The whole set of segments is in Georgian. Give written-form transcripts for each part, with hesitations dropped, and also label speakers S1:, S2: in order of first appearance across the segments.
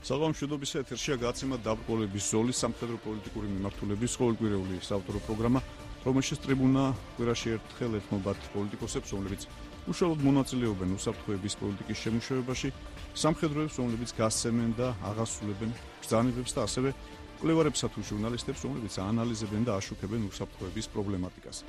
S1: საღამოშვიდობის ეთერშია გაცემა დაბრკოლების ზოლის სამხედრო პოლიტიკური მიმართულების ყოველკვირეული საავტორო პროგრამა, რომელშიც ტრიბუნა კვირაში ერთხელ ეთმობათ პოლიტიკოსებს, რომლებიც უშუალოდ მონაწილეობენ უსაფრთხოების პოლიტიკის შემუშავებაში, სამხედროებს, რომლებიც გასცემენ და აღასრულებენ ბრძანებებს და ასევე მკვლევარებსა თუ ჟურნალისტებს, რომლებიც აანალიზებენ და აშუქებენ უსაფრთხოების პრობლემატიკას.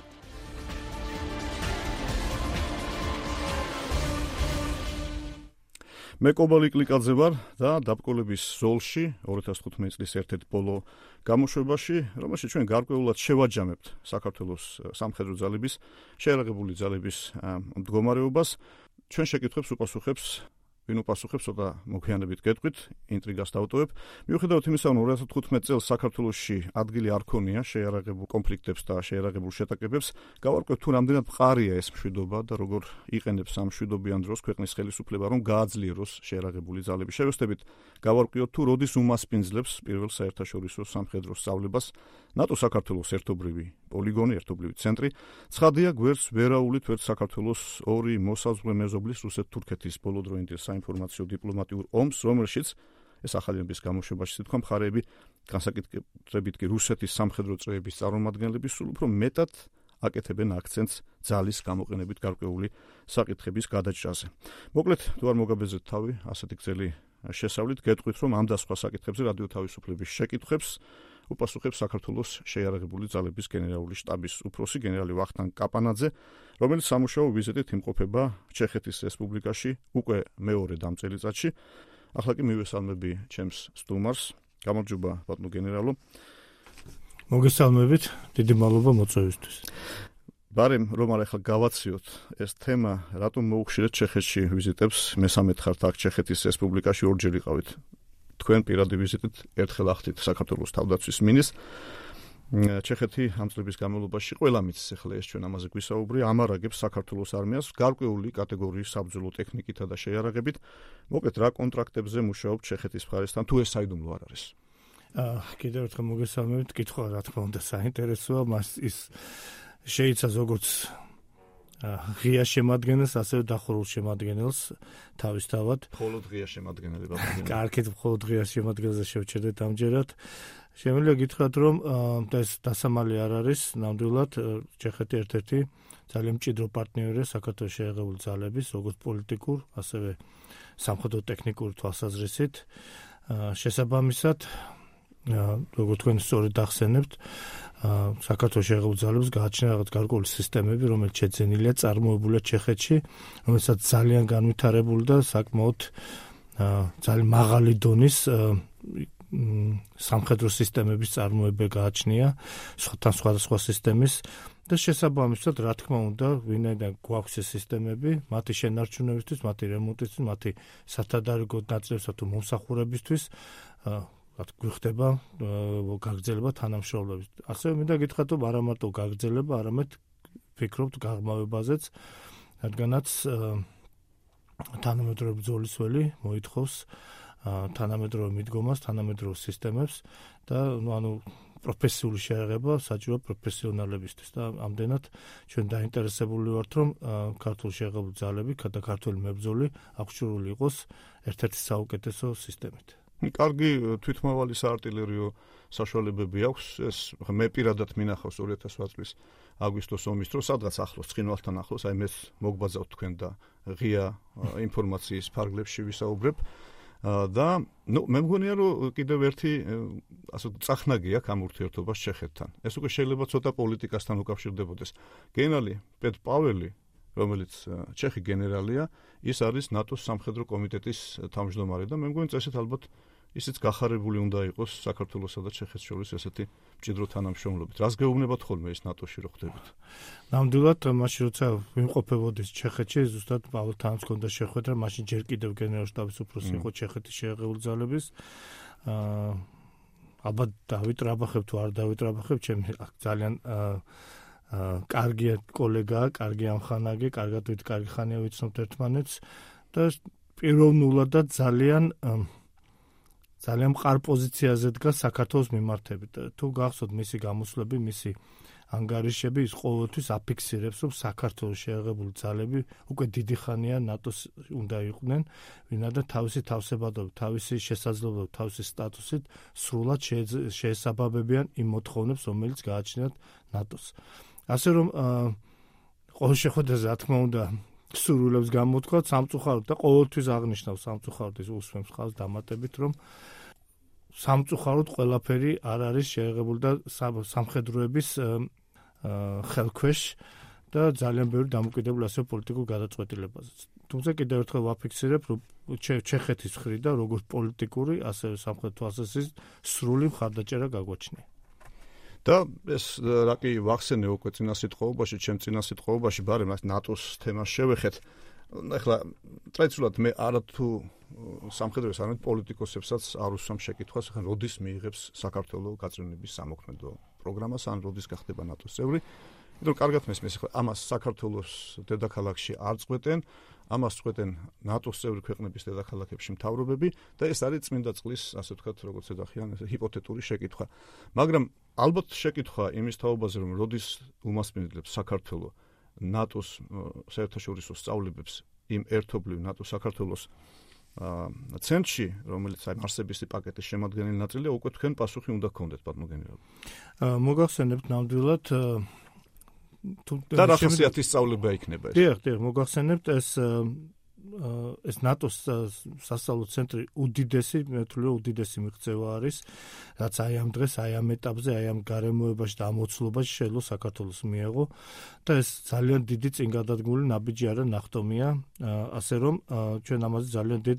S1: მე კობალი კლიკაძე ვარ და დაბრკოლების ზოლში 2015 წლის ერთ-ერთ ბოლო გამოშვებაში, რომელშიც ჩვენ გარკვეულად შევაჯამებთ საქართველოს სამხედრო ძალების, შეიარაღებული ძალების მდგომარეობას. ჩვენ შეკითხვებს უპასუხებს, ვინ უპასუხებს, ცოტა მოგვიანებით გეტყვით, ინტრიგას დავტოვებ. მიუხედავად იმისა, რომ 2015 წელს საქართველოში ადგილი არ ქონია შეიარაღებულ კონფლიქტებს და შეიარაღებულ შეტაკებებს, გავარკვევთ თუ რამდენად მყარია ეს მშვიდობა და როგორ იყენებს ამ მშვიდობიან დროს ქვეყნის ხელისუფლება, რომ გააძლიეროს შეიარაღებული ძალები. შევეცდებით გავარკვიოთ თუ როდის უმასპინძლებს პირველ საერთაშორისო სამხედრო სწავლებას ნატო საქართველოს ერთობლივი პოლიგონი, ერთობლივი ცენტრი. ცხადია, გვერდს ვერაულით ვერც საქართველოს ორი მოსაზღვრე მეზობლის რუსეთ-თურქეთის ბოლოდროინდელ საინფორმაციო დიპლომატიურ ომს, რომელშიც ეს ახალების გამოშვებაში თქვა მხარეები, განსაკუთრებით კი რუსეთის სამხედრო წრეების წარმომადგენლები სულ უფრო მეტად აკეთებენ აქცენტს ძალის გამოყენებით გარკვეული საკითხების გადაჭრაზე. მოკლედ, თუ არ მოგაბეზრეთ თავი, ასეთი გრძელი შესავლით გეტყვით, რომ ამ და სხვა საკითხებზე რადიო თავისუფლების შეკითხვებს უპასუხებს საქართველოს შეიარაღებული ძალების გენერალური შტაბის უფროსი გენერალი ვახტანგ კაპანაძე, რომელიც სამუშაო ვიზიტით იმყოფება ჩეხეთის რესპუბლიკაში უკვე მეორე დამწელიწადში. ახლა კი მივესალმები ჩემს სტუმარს. გამარჯობა, ბატონო გენერალო.
S2: მოგესალმებით, დიდი მადლობა მოწვევისთვის.
S1: ბარემ რომ არ ახლა გავაციოთ ეს თემა, რატომ მოუხშირეთ ჩეხეთში ვიზიტებს? მესამედ ხართ აქ ჩეხეთის რესპუბლიკაში, ორჯერ იყავით. თქვენ პირადი ვიზიტით ერთხელ ახდით საქართველოს თავდაცვის მინისტრს. ჩეხეთი ამ წლების განმავლობაში ყველა მიცის, ახლა ეს ჩვენ ამაზე გვისაუბრია, ამარაგებს საქართველოს არმიას გარკვეული კატეგორიის საბრძოლო ტექნიკითა და შეიარაღებით. მოკლედ, რა კონტრაქტებზე მუშაობთ ჩეხეთის მხარესთან, თუ ეს საიდუმლო არ არის?
S2: კიდევ ერთხელ მოგესალმებით, კითხვა რა თქმა უნდა საინტერესოა, მას ის შეიცავს როგორც ღია შემადგენელს, ასევე დახურულ შემადგენელს თავისთავად.
S1: მხოლოდ ღია შემადგენელი ბატონო.
S2: კარგით, მხოლოდ ღია შემადგენელზე შევჩერდეთ ამჯერად. შემიძლია გითხრათ, რომ ეს დასამალი არ არის, ნამდვილად ჩეხეთი ერთ-ერთი ძალიან მჭიდრო პარტნიორია საქართველოს შეიარაღებული ძალების, როგორც პოლიტიკურ, ასევე სამხედრო ტექნიკური თვალსაზრისით. შესაბამისად, როგორც თქვენ სწორედ ახსენებთ, საქართველოს შეიარაღებული ძალებს გააჩნია რაღაც გარკვეული სისტემები, რომელიც შეძენილია, წარმოებულია ჩეხეთში, რომელსაც ძალიან განვითარებული და საკმაოდ ძალიან მაღალი დონის სამხედრო სისტემების წარმოება გააჩნია, სხვადასხვა სისტემის და შესაბამისად, რა თქმა უნდა, ვინაიდან გვაქვს ეს სისტემები, მათი შენარჩუნებისთვის, მათი რემონტისთვის, მათი სათადარიგო ნაწილებსა თუ მომსახურებისთვის გვიხდება გაგრძელება თანამშრომლობის. ასევე მინდა გითხრათ, რომ არა მარტო გაგრძელება, არამედ ვფიქრობთ გაღრმავებაზეც, რადგანაც თანამედროვე ბრძოლის ველი მოითხოვს თანამედროვე მიდგომას, თანამედროვე სისტემებს და პროფესიული შეიარაღება საჭირო პროფესიონალებისთვის და ამდენად ჩვენ დაინტერესებული ვართ, რომ ქართული შეიარაღებული ძალები და ქართული მებრძოლი აღჭურვილი იყოს ერთ-ერთი საუკეთესო სისტემით.
S1: კარგი თვითმავალი საარტილერიო საშუალებები აქვს. ეს მე პირადად მინახავს 2008 წლის აგვისტოს ომის დროს, სადღაც ახლოს ცხინვალთან ახლოს, აი მეც მოგბაძავთ თქვენ და ღია ინფორმაციის ფარგლებში ვისაუბრებ. და მე მგონია, რომ კიდევ ერთი ასე წახნაგი აქვს ამ ურთიერთობას ჩეხეთთან. ეს უკვე შეიძლება ცოტა პოლიტიკასთან უკავშირდებოდეს. გენერალი პეტ პაველი, რომელიც ჩეხი გენერალია, ის არის ნატოს სამხედრო კომიტეტის თავმჯდომარე და მე მგონი წესით ალბათ ისიც გახარებული უნდა იყოს საქართველოსა და ჩეხეთს შორის ესეთი მჭიდრო თანამშრომლობით. რას გეუბნებათ ხოლმე ის ნატოში რო ხდებით?
S2: ნამდვილად, მაშინ როცა ვიმყოფებოდის ჩეხეთში, ზუსტად პაველთანაც ჰქონდა შეხვედრა, მაშინ ჯერ კიდევ გენერალ შტაბის უფროსი იყო ჩეხეთის შეიარაღებული ძალების. ალბათ დავიტრაბახებ თუ არ დავიტრაბახებ, ჩემი ძალიან კარგი კოლეგაა, კარგი ამხანაგე, კარგად კარგი ხანია ვიცნობთ ერთმანეთს და პიროვნულადაც ძალიან მყარ პოზიციაზე დგას საქართველოს მიმართებით. თუ გახსოვთ მისი გამოსვლები, მისი ანგარიშები ის ყოველთვის აფიქსირებს, რომ საქართველოს შეერთებული ძალები უკვე დიდი ხანია ნატოს უნდა იყვნენ, ვინაიდან თავისი თავსებადობით, თავისი შესაძლებლობით, თავისი სტატუსით სრულად შეესაბამებიან იმ მოთხოვნებს, რომელიც გააჩნიათ ნატოს. ასე რომ ყოველ შეხვედრაზე რა თქმა უნდა სურვილებს გამოთქვათ სამწუხაროდ და ყოველთვის აღნიშნავს სამწუხაროდ ის უსვამს ხალხს დამატებით, რომ სამწუხაროდ ყველაფერი არ არის შეღებული და სამხედროების ხელქვეშ და ძალიან ბევრი დამოკიდებული ასევე პოლიტიკურ გადაწყვეტილებაზე. თუმცა კიდევ ერთხელ ვაფიქსირებ, რომ ჩეხეთის მხრიდან როგორც პოლიტიკური, ასევე სამხრეთ თვალსაზრისით სრული მხარდაჭერა გაგვაჩნია.
S1: და ეს რა კი ვახსენე უკვე წინა სიტყვაობაში, ჩემ წინა სიტყვაობაში, ბარემ ნატოს თემას შევეხეთ. ეხლა ტრადიციულად მე არათუ სამხედროს არამედ პოლიტიკოსებსაც არ უსვამ შეკითხვას, ხან როდის მიიღებს საქართველოს გაწევრიანების სამოქმედო პროგრამას, ან როდის გახდება ნატოს წევრი. იმიტომ კარგად მესმის, ხა ამას საქართველოს დედაქალაქში არ წყვეტენ, ამას წყვეტენ ნატოს წევრი ქვეყნების დედაქალაქებში მთავრობები და ეს არის წმინდა წყლის, ასე ვთქვათ, როგორც ეძახიან, ჰიპოთეტური შეკითხვა. მაგრამ ალბათ შეკითხვა იმის თაობაზე, რომ როდის უმასპინძლებს საქართველოს ნატოს საერთაშორისო სწავლებებს იმ ერთობლივ ნატოს საქართველოს ცენტრში, რომელიც აი მარსების პაკეტის შემადგენელი ნაწილია, უკვე თქვენ პასუხი უნდა გქონდეთ, ბატონო გენერალი.
S2: მოგახსენებთ ნამდვილად
S1: და რა ხასიათის სწავლება იქნება ეს?
S2: დიახ, მოგახსენებთ ეს ნატოს სასწავლო ცენტრი უდიდესი, მე ვთვლი რომ უდიდესი მიღწევა არის, რაც აი ამ დღეს, აი ამ ეტაპზე, აი ამ გარემოებაში და ამოცლობაში შეიძლება საქართველოს მიეღო და ეს ძალიან დიდი წინგადადგმული ნაბიჯი არა ნახტომია, ასე რომ ჩვენ ამაზე ძალიან დიდ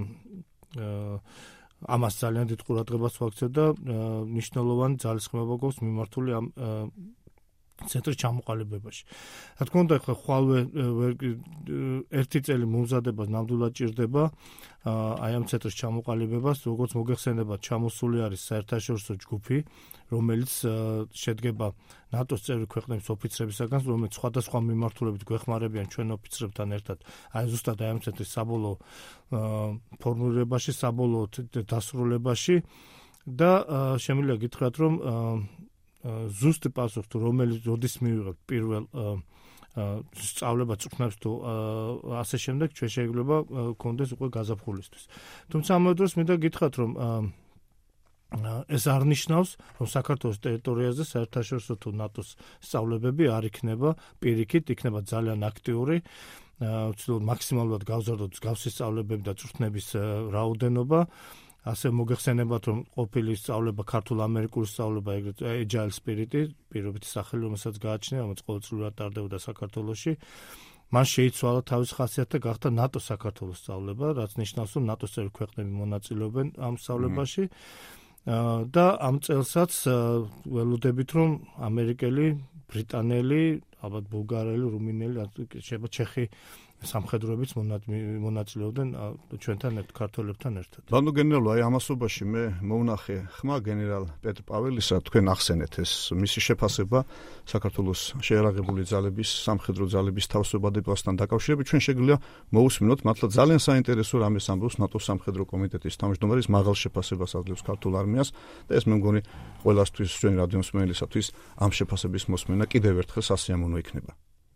S2: ამას ძალიან დიდ ყურადღებას ვაქცევ და მნიშვნელოვანი ძალისხმევა გვაქვს მიმართული ამ ცენტრის ჩამოყალიბებაში. რა თქმა უნდა, ხა ხვალვე ერთი წელი მომზადებას ნამდვილად ჭირდება აი ამ ცენტრის ჩამოყალიბებას, როგორც მოგეხსენებათ, ჩამოსული არის საერთაშორისო ჯგუფი, რომელიც შედგება ნატოს წევრი ქვეყნების ოფიცრებისაგან, რომელიც სხვადასხვა მიმართულებით გვეხმარებიან ჩვენ ოფიცრებთან ერთად, აი ზუსტად აი ამ ცენტრის საბოლოო ფორმულირებაში, საბოლოო დასრულებაში და შემიძლია გითხრათ, რომ ზუსტი პასუხი თუ როდის მივიღებთ პირველ სწავლება წვრთნებს თუ ასე შემდეგ ჩვენ შეიძლება გქონდეს უკვე გაზაფხულისთვის. თუმცა ამავე დროს მინდა გითხრათ, რომ ეს არ ნიშნავს, რომ საქართველოს ტერიტორიაზე საერთაშორისო თუ ნატოს სწავლებები არ იქნება პირიქით, იქნება ძალიან აქტიური, ვცდილობთ მაქსიმალურად გავზარდოთ მსგავსი სწავლებები და წვრთნების რაოდენობა. ასე მოგეხსენებათ, რომ ყოფილი სწავლება ქართულ-ამერიკული სწავლება, ეგრეთ agile spirit-ი, პირობითი სახელი, რომელსაც გააჩნია, რომელიც ყოველწლიურად ტარდებოდა საქართველოში. მან შეიცვალა თავის ხასიათი და გახდა ნატოს საქართველოს სწავლება, რაც ნიშნავს, რომ ნატოს წევრი ქვეყნები მონაწილეობენ ამ სწავლებაში. და ამ წელსაც ველოდებით, რომ ამერიკელი, ბრიტანელი, ალბათ ბულგარელი, რუმინელი, შეიძლება ჩეხი სამხედროებიც მონაწილეობდნენ ჩვენთან ქართველებთან ერთად.
S1: ბატონო გენერალო, აი ამასობაში მე მოვნახე ხმა გენერალ პეტრ პაველისა, თქვენ ახსენეთ ეს მისი შეფასება საქართველოს შეერაღებული ძალების, სამხედრო ძალების თავსებადებასთან დაკავშირებით. ჩვენ შეგვიძლია მოусმინოთ, მართლა ძალიან საინტერესო რამეს ამბობს ნატოს სამხედრო კომიტეტის თავმჯდომარის მაღალ შეფასებას აძლევს ქართულ არმიას და ეს მე მგონი ყველასთვის ჩვენი რადიოს მსმენელისათვის ამ შეფასების მოსმენა კიდევ ერთხელ სასიამოვნო იქნება.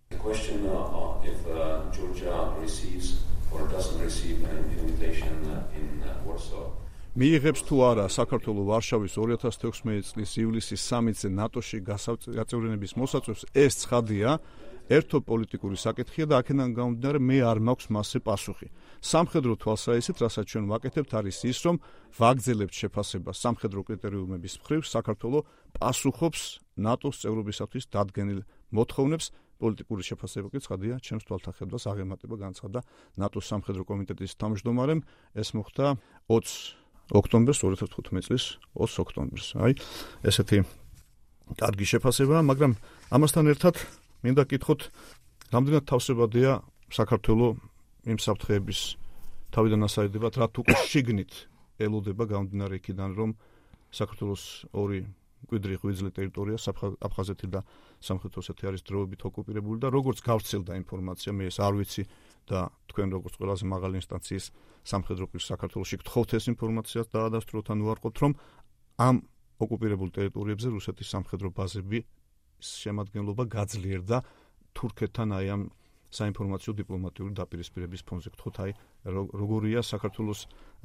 S3: Georgia receives or doesn't receive an invitation in Warsaw.
S1: მიიღებს თუ არა საქართველოს ვარშავის 2016 წლის ივლისის სამიტზე ნატოში გაწევრიანების მოსაწვევს, ეს ცხადია, ერთო პოლიტიკური საკითხია და აქედან გამომდინარე მე არ მაქვს მასზე პასუხი. სამხედრო თვალსაზრისით, რასაც ჩვენ ვაკეთებთ, არის ის, რომ ვაგრძელებთ შეფასებას სამხედრო კრიტერიუმების მხრივ, საქართველოს პასუხობს ნატოს წევრობისათვის დადგენილ მოთხოვნებს. პოლიტიკური შეფასება კი ცხადია, ჩემს თვალთახედვას აღემატება განცხადა ნატოს სამხედრო კომიტეტის თავმჯდომარემ, ეს მოხდა 20 ოქტომბერს 2015 წლის 20 ოქტომბერს. აი, ესეთი კარგი შეფასებაა, მაგრამ ამასთან ერთად მინდა გითხოთ, რამდენად თავსებადია საქართველოს იმ საფრთხეების თავიდან ასაიდებად, რაც უკვე შიგნით ელოდება გამომდინარე იქიდან, რომ საქართველოს ორი მკვიდრი ღვიძლი ტერიტორია აფხაზეთი და სამხრეთ ოსეთი არის დროებით ოკუპირებული და როგორც გავრცელდა ინფორმაცია, მე ეს არ ვიცი და თქვენ როგორც ყველაზე მაღალი ინსტანციის სამხედრო პირს საქართველოში გთხოვთ ეს ინფორმაციას დაადასტუროთ ან უარყოფთ, რომ ამ ოკუპირებულ ტერიტორიებზე რუსეთის სამხედრო ბაზები შემადგენლობა გაძლიერდა თურქეთთან აი ამ საინფორმაციო დიპლომატიური დაპირისპირების ფონზე. გთხოვთ, აი როგორია საქართველოს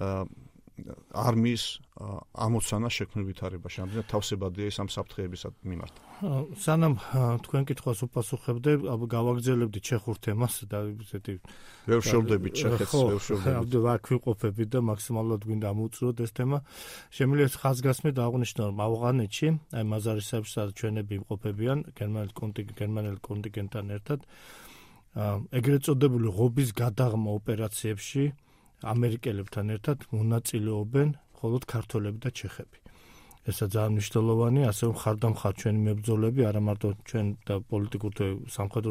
S1: არმიის ამოცანა შექმნილ ვითარებაში, ამდენად თავსებადია ის ამ საფრთხეების მიმართ.
S2: სანამ თქვენ კითხვას უპასუხებდე, გავაგრძელებდი ჩეხურ თემას და ესეთი
S1: ვერ შევდებით ჩეხეთს, ვერ შევდებით.
S2: ვაკვირყოფებით და მაქსიმალურად გვინდა ამოვწუროთ ეს თემა. შემიძლია ხაზგასმე დააღვნიშნო, რომ ავღანეთში, აი მაზარისებრში სადაც ჩვენები იმყოფებიან, გერმანელ კონტინგენტთან ერთად, ეგრეთ წოდებული ღობის გადაღმა ოპერაციებში ამერიკელებთან ერთად მონაწილეობენ მხოლოდ ქართველები და ჩეხები. ესა ძალიან მნიშვნელოვანი, ასევე ხარდამხარ ჩვენი მებრძოლები, არა მარტო ჩვენ და პოლიტიკურ და სამხედრო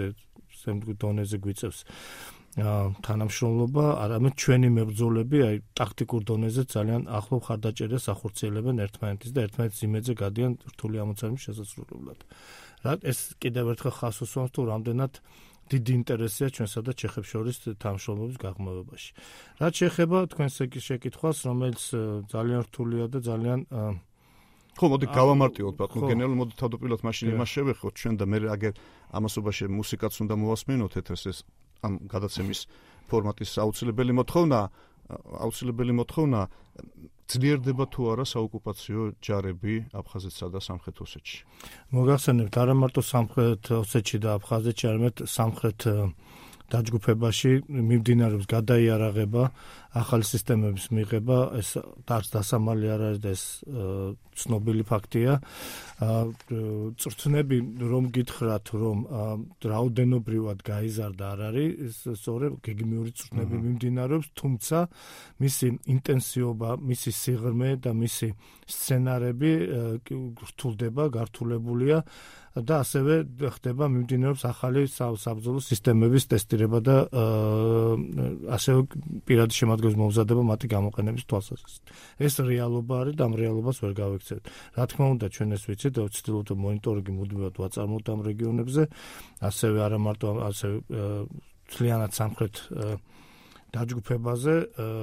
S2: დონეზე გვიწევს თანამშრომლობა, არამედ ჩვენი მებრძოლები, აი ტაქტიკურ დონეზე ძალიან ახლო ხარდაჭერას ახორციელებენ ერთმანეთის და ერთმანეთის იმედზე გადიან რთული ამოცანების შესასრულებლად. ეს კიდევ ერთხელ ხაზს უსვამს თუ რამდენად დიდი ინტერესია ჩვენსა და ჩეხებს შორის თანამშრომლობის გაღრმავებაში. რაც შეეხება თქვენს შეკითხვას, რომელიც ძალიან რთულია და ძალიან
S1: ხო, მოდი გავამარტივოთ, ბატონო გენერალი, მოდი თავდაპირველად მაშინ იმას შევეხოთ ჩვენ და მე აგერ ამასობაში მუსიკაც უნდა მოვასმენოთ ეთერს ეს ამ გადაცემის ფორმატის აუცილებელი მოთხოვნა ძლიერდება თუ არა საოკუპაციო ჯარები აფხაზეთსა და სამხრეთ ოსეთში.
S2: მოგახსენებთ, არა მარტო სამხრეთ ოსეთში და აფხაზეთში, არამედ სამხრეთ დაჯგუფებაში მიმდინარეობს გადაიარაღება, ახალი სისტემების მიღება, ეს არც დასამალი არ არის და ეს ცნობილი ფაქტია. წვრთნები რომ გითხრათ, რომ რაოდენობრივად გაიზარდა არ არის, სწორედ გეგმიური წვრთნები მიმდინარეობს, თუმცა მისი ინტენსივობა, მისი სიღრმე და მისი სცენარები რთულდება, გართულებულია და ასევე ხდება მიმდინარეობს ახალი საბრძოლო სისტემების ტესტირება და ასევე პირადი შემადგენლობის მომზადება მათი გამოყენების თვალსაზრისით. ეს რეალობა არის და ამ რეალობას ვერ გავიქცევთ. რა თქმა უნდა, ჩვენ ეს ვიცით და ვცდილობთ მონიტორინგი მუდმივად ვაწარმოოთ ამ რეგიონებზე, ასევე არა მარტო ასევე მთლიანად სამხრეთ დაჯგუფებაზე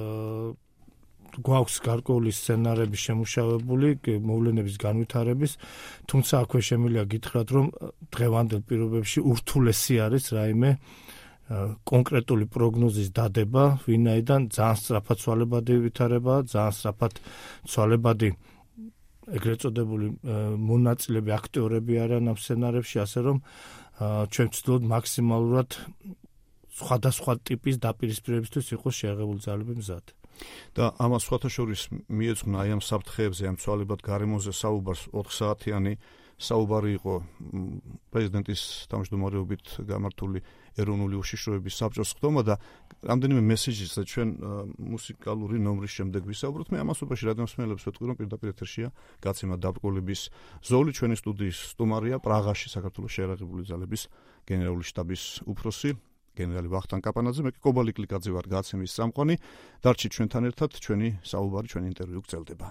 S2: გვაქვს გარკვეული სცენარები შემუშავებული მოვლენების განვითარების, თუმცა აქვე შემიძლია გითხრათ, რომ დღევანდელ პირობებში ურთულესი არის რაიმე კონკრეტული პროგნოზის დადება, ვინაიდან ძალიან სწრაფად ცვალებადი ვითარებაა, ძალიან სწრაფად ცვალებადი ეგრეთ წოდებული მონაწილეები, აქტიორები არიან ამ სცენარებში, ასე რომ ჩვენ ვცდილობთ მაქსიმალურად სხვადასხვა ტიპის დაპირისპირებისთვის იყოს შეღებულ ძალები მზად.
S1: და ამას სხვათა შორის მიეძღვნა აი ამ საფრთხეებზე, ამ ცვალებად გარემოზე საუბარს 4 საათიანი საუბარი იყო პრეზიდენტის თავმჯდომარეობით გამართული ეროვნული უშიშროების საბჭოს ხდომა და რამდენიმე მესეჯიც და ჩვენ მუსიკალური ნომრის შემდეგ ვისაუბროთ. მე ამასობაში რადიომსმენელებს ვეთქვი, რომ პირდაპირ ეთერშია გაცემა დაბრკოლების ზოლი, ჩვენი სტუდიის სტუმარია პრაღაში საქართველოს შეიარაღებული ძალების გენერალური შტაბის უფროსი გენერალი ვახტანგ კაპანაძე, მე კობალი კლიკაძე ვარ გაცემის წამყვანი. დარჩით ჩვენთან ერთად, ჩვენი საუბარი, ჩვენი ინტერვიუ გრძელდება.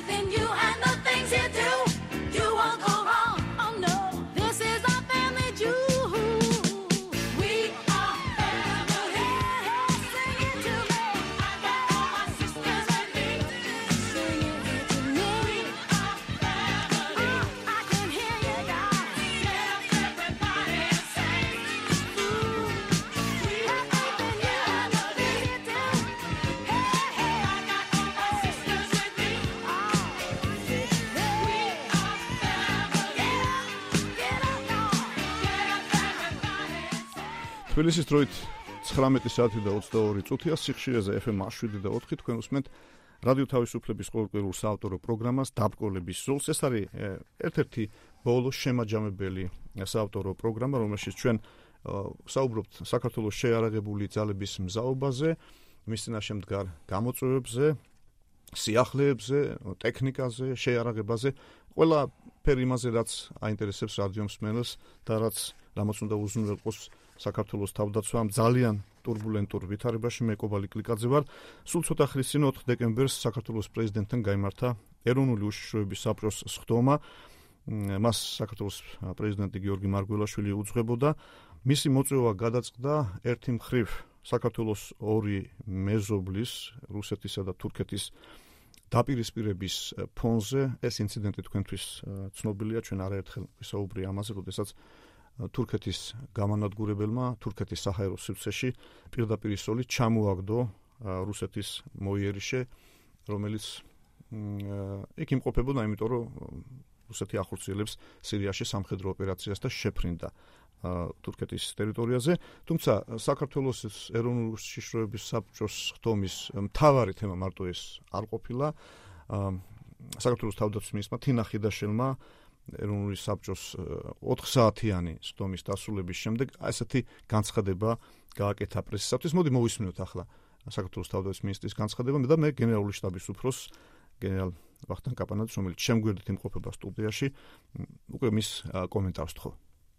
S4: in you and the things you do. You won't go wrong. Oh no, this is our family jewel. We are family. Sing it to me. I got all my sisters with me. Sing it to me. We are family. I can hear you, guys. Get up, everybody, and sing. We have faith in you and the things you do. Hey, hey, I got all my sisters with me. We are family. Get up, y'all. Get up, everybody, and sing.
S1: თბილისის დროით 19 საათი და 22 წუთია სიხშირეზე FM 7 და 4 თქვენ უსმენთ რადიო თავისუფლების ყოველკვირეულ საავტორო პროგრამას დაბკოლების ზოლს. ეს არის ერთ-ერთი ბოლო შემაჯამებელი საავტორო პროგრამა, რომელშიც ჩვენ საუბრობთ საქართველოს შეიარაღებული ძალების მზაობაზე, მის წინაშე მდგარ გამოწვევებზე, სიახლეებზე, ტექნიკაზე, შეიარაღებაზე, ყველა ფერი იმაზე, რაც აინტერესებს რადიო მსმენელს და რამაც უნდა უზრუნველყოს საქართველოს თავდაცვამ ძალიან ტურბულენტურ ვითარებაში. მე კობალი კლიკაძე ვარ. სულ ცოტა ხნის წინ 4 დეკემბერს საქართველოს პრეზიდენტთან გაიმართა ეროვნული უშიშროების საბჭოს სხდომა. მას საქართველოს პრეზიდენტი გიორგი მარგველაშვილი უძღვებოდა. მისი მოწვევა გადაწყდა ერთი მხრივ საქართველოს ორი მეზობლის, რუსეთისა და თურქეთის დაპირისპირების ფონზე. ეს ინციდენტი თქვენთვის ცნობილია, ჩვენ არაერთხელ ვისაუბრე ამაზე, როდესაც თურქეთის გამანადგურებელმა თურქეთის საჰაერო სივრცეში პირდაპირ სოლით ჩამოაგდო რუსეთის მოიერიშე, რომელიც იქ იმყოფებოდა, იმიტომ რომ რუსეთი ახორციელებს სირიაში სამხედრო ოპერაციას და შეფრინდა თურქეთის ტერიტორიაზე. თუმცა საქართველოს ეროვნული უშიშროების საბჭოს სხდომის მთავარი თემა მარტო ეს არ ყოფილა. საქართველოს თავდაცვის მინისტრმა თინა ხიდაშელმა ეროვნული საბჭოს 4 საათიანი სხდომის დასრულების შემდეგ ასეთი განცხადება გააკეთა პრესისათვის. მოდი მოვისმინოთ ახლა საქართველოს თავდაცვის მინისტრის განცხადება და მე გენერალური შტაბის უფროს გენერალ ვახტანგ კაპანაძის, რომელიც შემგვერდით იმყოფება სტუდიაში, უკვე მის კომენტარს თხოვ.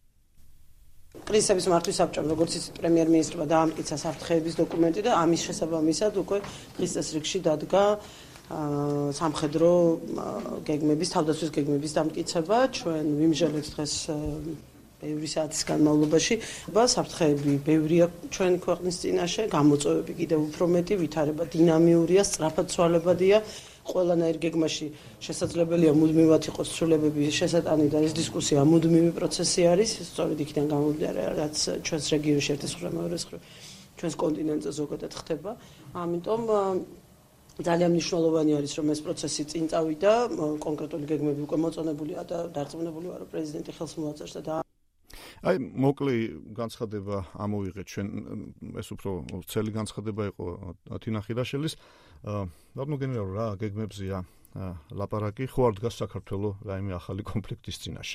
S5: კრიზისების მართვის საბჭომ, როგორც იცით, პრემიერ-მინისტრმა დაამტკიცა საფრთხეების დოკუმენტი და ამის შესაბამისად უკვე დღის წესრიგში დადგა სამხედრო გეგმების, თავდაცვის გეგმების დამტკიცება. ჩვენ ვიმჟელეთ დღეს ბევრი საათის განმავლობაში. საფრთხეები ბევრია ჩვენ ქვეყნის წინაშე, გამოწვევები კიდევ უფრო მეტი, ვითარება დინამიურია, სწრაფად ცვალებადია. ყველანაირ გეგმაში შესაძლებელია მუდმივად იყოს ცვლილებები შესატანი და ეს დისკუსია მუდმივი პროცესი არის. სწორედ იქიდან გამომდინარე, რაც ჩვენს რეგიონში ერთის მხრივ მეორეს მხრივ ჩვენს კონტინენტზე ზოგადად ხდება. ამიტომ ძალიან მნიშვნელოვანი არის, რომ ეს პროცესი წინ წავიდა, კონკრეტული გეგმები უკვე მოწონებულია და დარწმუნებული ვარ, რომ პრეზიდენტი ხელს მოაწერს და
S1: აი, მოკლე განცხადება ამოვიღეთ ჩვენ, ეს უფრო ცელი განცხადება იყო თინა ხიდაშელის. ბატონო გენერალ, რა გეგმებზია ლაპარაკი, ხო არ დგას საქართველოს რაიმე ახალი კონფლიქტის წინაშე?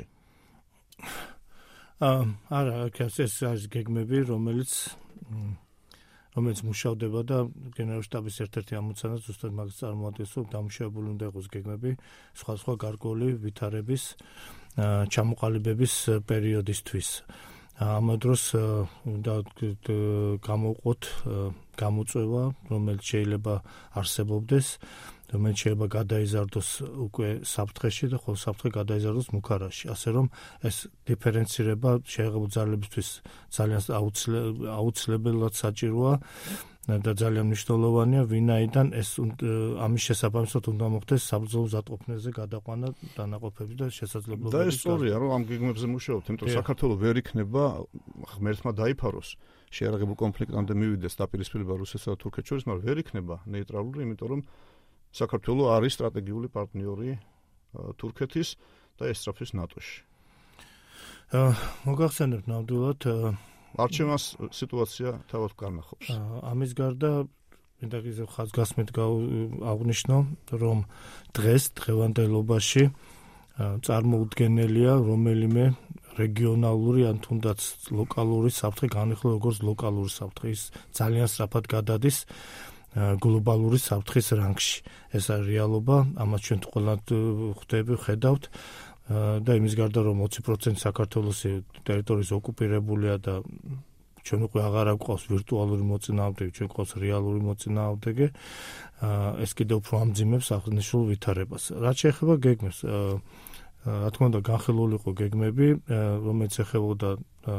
S2: არა, ეს არის გეგმები, რომელიც მუშავდება და გენერალური შტაბის ერთ-ერთი ამოცანა ზუსტად მაგას წარმოადგენს, რომ დამუშავებული უნდა იყოს გეგმები სხვადასხვა გარკვეული ვითარების ჩამოყალიბების პერიოდისთვის. ამ დროს უნდა გამოვყოთ გამოწვევა, რომელიც შეიძლება არსებობდეს, რომელიც შეიძლება გადაიზარდოს უკვე საფრთხეში და ხოლმე საფრთხე გადაიზარდოს მუქარაში. ასე რომ ეს დიფერენცირება შეიარაღებული ძალებისთვის ძალიან აუცილებლად საჭიროა და ძალიან მნიშვნელოვანია, ვინაიდან ეს ამის შესაბამისად უნდა მოხდეს საბრძოლო მზადყოფნებზე გადაყვანა დანაყოფები და შესაძლებლობები.
S1: და ეს სწორია, რომ ამ გეგმებზე მუშაობთ, იმიტომ რომ საქართველოს ვერ იქნება ღმერთმა დაიფაროს შეიარაღებულ კონფლიქტამდე მივიდეს დაპირისპირება რუსეთსა და თურქეთს შორის, მაგრამ ვერ იქნება ნეიტრალური, იმიტომ რომ საქართველოს არის სტრატეგიული პარტნიორი თურქეთის და ესწრაფვის ნატოში.
S2: მოგახსენებთ ნამდვილად
S1: არჩევანს სიტუაცია თავად განახობს.
S2: ამის გარდა მინდა ხაზგასმით აღვნიშნო, რომ დღევანდელობაში წარმოუდგენელია რომელიმე რეგიონალური ან თუნდაც ლოკალური საფრთხე განიხილება როგორც ლოკალური საფრთხე. ის ძალიან სწრაფად გადადის გლობალური საფრთხის რანგში. ეს არის რეალობა, ამას ჩვენ ყველა ხვდებით. და იმის გარდა რომ 20% საქართველოს ტერიტორიის ოკუპირებულია და ჩვენ უკვე აღარ გვყავს ვირტუალური მოწინააღმდეგე, ჩვენ გვყავს რეალური მოწინააღმდეგე. ეს კიდევ უფრო ამძიმებს აღნიშნულ ვითარებას. რაც შეეხება გეგმებს, რა თქმა უნდა, განხილული იყო გეგმები, რომელიც ეხებოდა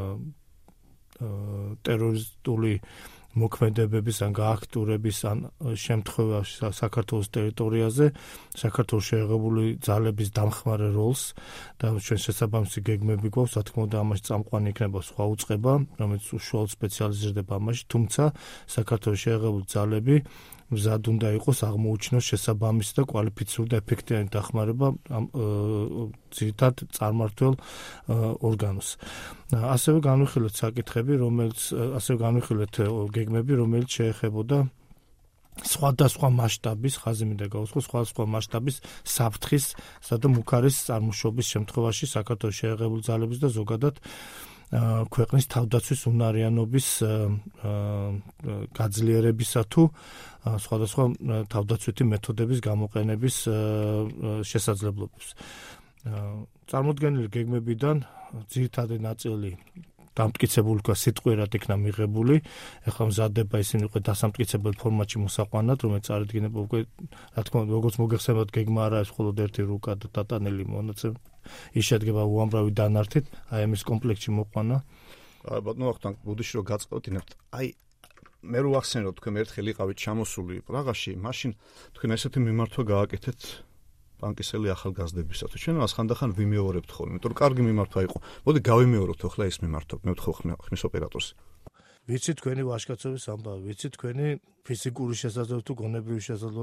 S2: ტერორისტული მოქმედებების ან გააქტიურების ან შემთხვევაში საქართველოს ტერიტორიაზე საქართველოს შეერთებული ძალების დამხმარე როლს და ჩვენ შესაბამისი გეგმები გვაქვს, რა თქმა უნდა, ამაში წამყვანი იქნება სხვა უწყება, რომელიც უშუალოდ სპეციალიზირდება ამაში, თუმცა საქართველოს შეერთებული ძალები მზად უნდა იყოს აღმოუჩინოს შესაბამისი და კვალიფიციური და ეფექტიანი დახმარება ძირითად წარმმართველ ორგანოს. ასევე განვიხილეთ საკითხები, ასევე განვიხილეთ გეგმები, რომელიც შეეხებოდა სხვადასხვა მასშტაბის, ხაზი მინდა გავუსხო, სხვადასხვა მასშტაბის საფრთხის და მუქარის წარმოშობის შემთხვევაში საქართველოს შეერთებული ძალების და ზოგადად ქვეყნის თავდაცვის უნარიანობის გაძლიერებისა თუ სხვადასხვა თავდაცვითი მეთოდების გამოყენების შესაძლებლობებს. წარმოდგენილი გეგმებიდან ძირითადი ნაწილი დამტკიცებული და სიტყვიერად იქნა მიღებული. ეხლა მზადდება ისინი უკვე დასამტკიცებელ ფორმატში მოსაყვანად, რომელიც წარდგინება უკვე, რა თქმა უნდა, როგორც მოგეხსენებათ, გეგმა არა ეს მხოლოდ ერთი რუკა და დატანელი მონაცემ. ის შედგება უამრავი დანართით, აი ამის კომპლექტში მოყვანა.
S1: ბატონო ვახტანგ, ბუდიში რომ გაწყობინებთ, აი მე რო ახსენე, თქვენ ერთხელ იყავით ჩამოსული პრაღაში, მაშინ თქვენ ესეთი მიმართვა გააკეთეთ პანკისელი ახალგაზრდებისათვის. ჩვენ მას ხანდახან ვიმეორებთ ხოლმე, იმიტომ რომ კარგი მიმართვა იყო. მოდი გავიმეოროთ ახლა ეს მიმართვა, მე ვთხოვ ხმის ოპერატორს.
S2: ვიცი თქვენი ვაჟკაცობის ამბავი, ვიცი თქვენი ფიზიკური შესაძლებლობები თუ გონებრივი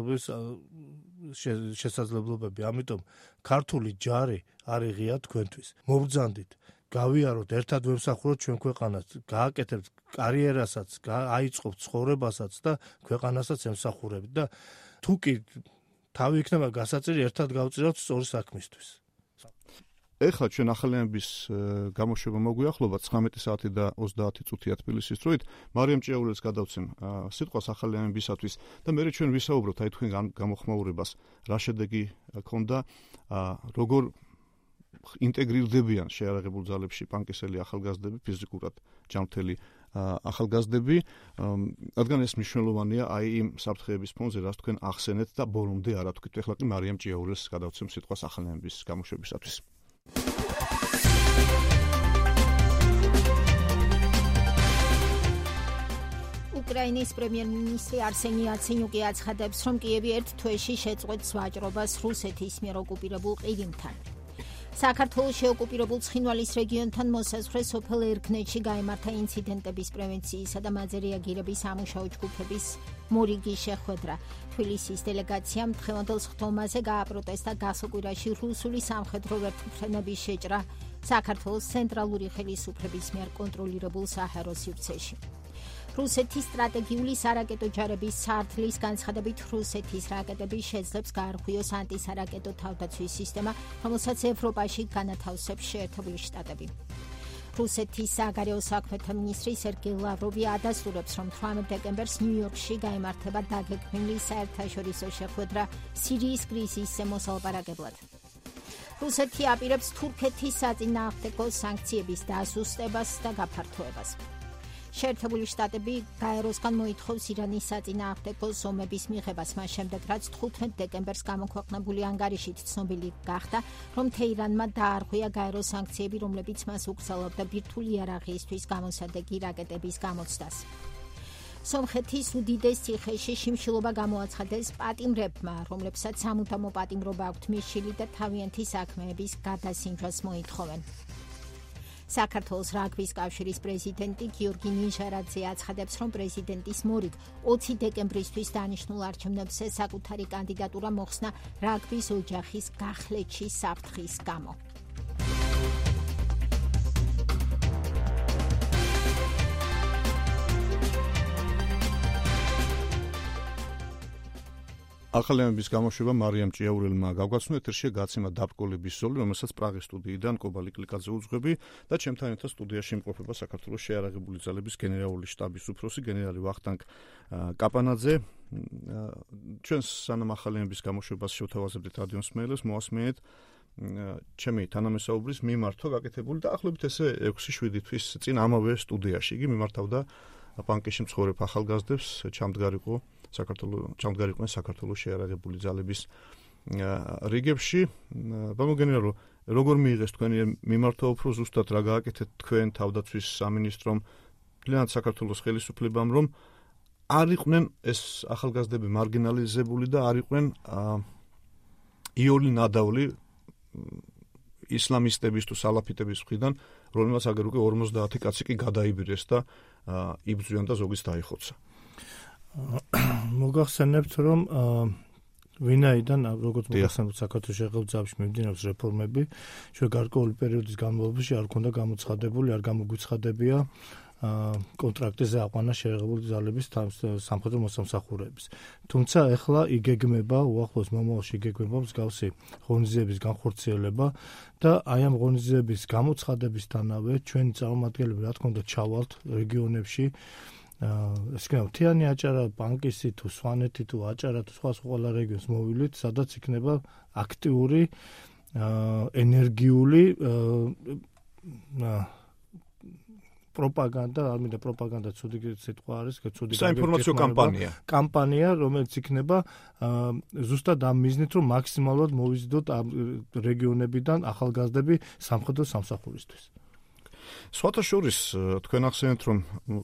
S2: შესაძლებლობები, ამიტომ ქართული ჯარი არის ღია თქვენთვის. მობრძანდით, გავიაროთ, ერთად ვემსახუროთ ჩვენ ქვეყანას, გააკეთებთ კარიერასაც, აიწყობთ ცხოვრებასაც და ქვეყანასაც ემსახურებით და თუ კი თავი იქნება გასაწირი, ერთად გავწირავთ სწორი საქმისთვის.
S1: ეხლა ჩვენ ახალიანების გამოშვება მოგვიახლოვა 19 საათი და 30 წუთია თბილისის დროით. მარიამ ჭიაურელს გადავცემ სიტყვას ახალიანებისათვის და მე ჩვენ ვისაუბროთ აი თქვენ გამოხმაურებას, რა შედეგი ჰქონდა, როგორ ინტეგრირდებიან შეიარაღებულ ძალებში პანკისელი ახალგაზრდები, ფიზიკურად ჯანმრთელი ახალგაზრდები, რადგან ეს მნიშვნელოვანია აი იმ საფრთხეების ფონზე, რაც თქვენ ახსენეთ და ბოლომდე არ თქვით. ეხლა კი მარიამ ჭიაურელს გადავცემ სიტყვას ახალიანების გამოშვებისათვის.
S6: უკრაინის პრემიერ-მინისტრი არსენი იაცენიუკი აცხადებს, რომ კიევი ერთ თვეში შეწყვეტს ვაჭრობას რუსეთის მიერ ოკუპირებულ ყირიმთან. საქართველოს შეოკუპირებულ ცხინვალის რეგიონთან მოსაზღვრე სოფელ ერგნეთში გაიმართა ინციდენტების პრევენციისა და მათზე რეაგირების სამუშაო ჯგუფების მორიგი შეხვედრა. თბილისის დელეგაციამ დღევანდელ სხდომაზე გააპროტესტა გასაკვირაში რუსული სამხედრო ვერტმფრენების შეჭრა საქართველოს ცენტრალური ხელისუფლების მიერ კონტროლირებულ საჰაერო სივრცეში. რუსეთის სტრატეგიული სარაკეტო ჯარების სართლის განცხადებით რუსეთის რაკეტები შეძლებს გაარღვიოს ანტისარაკეტო თავდაცვის სისტემა, რომელსაც ევროპაში განათავსებს შეერთებული შტატები. რუსეთის საგარეო საქმეთა მინისტრი სერგეი ლავროვი ადასტურებს, რომ 18 დეკემბერს ნიუ-იორკში გაიმართება დაგეგმილი საერთაშორისო შეხვედრა სირიის კრიზისზე მოსალაპარაკებლად. რუსეთი აპირებს თურქეთის საწინააღმდეგო სანქციების დასუსტებას და გაფართოებას. შეერთებული შტატები გაეროსგან მოითხოვს ირანის საწინააღმდეგო ზომების მიღებას, მას შემდეგ რაც 15 დეკემბერს გამოქვეყნებული ანგარიშით ცნობილი გახდა, რომ თეირანმა დაარღვია გაეროს სანქციები, რომლებიც მას უკრძალავდა ბირთვული იარაღისთვის გამოსადეგი რაკეტების გამოცდას. სომხეთის უდიდეს ციხეში შიმშილობა გამოაცხადეს პატიმრებმა, რომლებსაც სამუდამო პატიმრობა აქვთ მისშილი და თავიანთი საქმეების გადასინჯვას მოითხოვენ. საქართველოს რაგბის კავშირის პრეზიდენტი გიორგი ნიჟარაძე აცხადებს, რომ პრეზიდენტის მორიგ 20 დეკემბრისთვის დანიშნულ არჩევნებზე საკუთარი კანდიდატურა მოხსნა რაგბის ოჯახის გახლეჩის საფრთხის გამო.
S1: ახალიანების გამოშვება მარიამ ჭიაურელმა გავგაცნო, ეთერში გაცემა დაბრკოლების ზოლი, რომელსაც პრაღის სტუდიიდან კობალი კლიკაძე უძღვები და ჩემთან ერთად სტუდიაში იმყოფება საქართველოს შეიარაღებული ძალების გენერალური შტაბის უფროსი გენერალი ვახტანგ კაპანაძე. ჩვენ სანამ ახალიანების გამოშვებას შევთავაზებდით რადიო მსმენელებს, მოასმენეთ ჩემი თანამესაუბრის მიმართვა გაკეთებული და ახლობით ესე 6-7 თვის წინ ამავე სტუდიაში იგი მიმართავდა პანკში მცხოვრებ ახალგაზრდებს, ჩამდგარიყვნენ საქართველოს შეიარაღებული ძალების რიგებში. ბანო გენერალო, როგორ მიიღეს თქვენი მიმართვა, უფრო ზუსტად რა გააკეთეთ თქვენ თავდაცვის სამინისტრომ, მთლიანად საქართველოს ხელისუფლებამ, რომ არ იყვნენ ეს ახალგაზრდები მარგინალიზებული და არ იყვნენ იული ნადავლი ისლამისტების თუ სალაფიტების მხრიდან, რომელსაც აგერ უკვე 50 კაცი კი გადაიბირეს და იბრძვიან და ზოგიც დაიხოცა.
S2: მოგახსენებთ, რომ ვინაიდან როგორც მოგახსენებთ, საქართველოს შეღებულ ძალებში მიმდინარეობს რეფორმები, ჩვენ გარკვეული პერიოდის განმავლობაში არ ქონდა გამოცხადებული, არ გამოგვიცხადებია კონტრაქტზე აყვანა შეღებულ ძალების სამხედრო მოსამსახურეების. თუმცა ეხლა იგეგმება, უახლოეს მომავალში იგეგმება მსგავსი ღონისძიების განხორციელება და აი ამ ღონისძიების გამოცხადებისთანავე ჩვენი წარმომადგენლები რა თქმა უნდა ჩავალთ რეგიონებში. ეს იქნება მთიანი აჭარა, პანკისი თუ სვანეთი თუ აჭარა თუ სხვა ყველა რეგიონს მოვილით, სადაც იქნება აქტიური ენერგიული პროპაგანდა, არ მინდა პროპაგანდა ცუდი სიტყვა არის, ცუდი
S1: საინფორმაციო
S2: კამპანია, რომელიც იქნება ზუსტად ამ მიზნით, რომ მაქსიმალურად მოვიზიდოთ ამ რეგიონებიდან ახალგაზრდები სამხედრო სამსახურისთვის.
S1: სხვათა შორის თქვენ ახსენეთ, რომ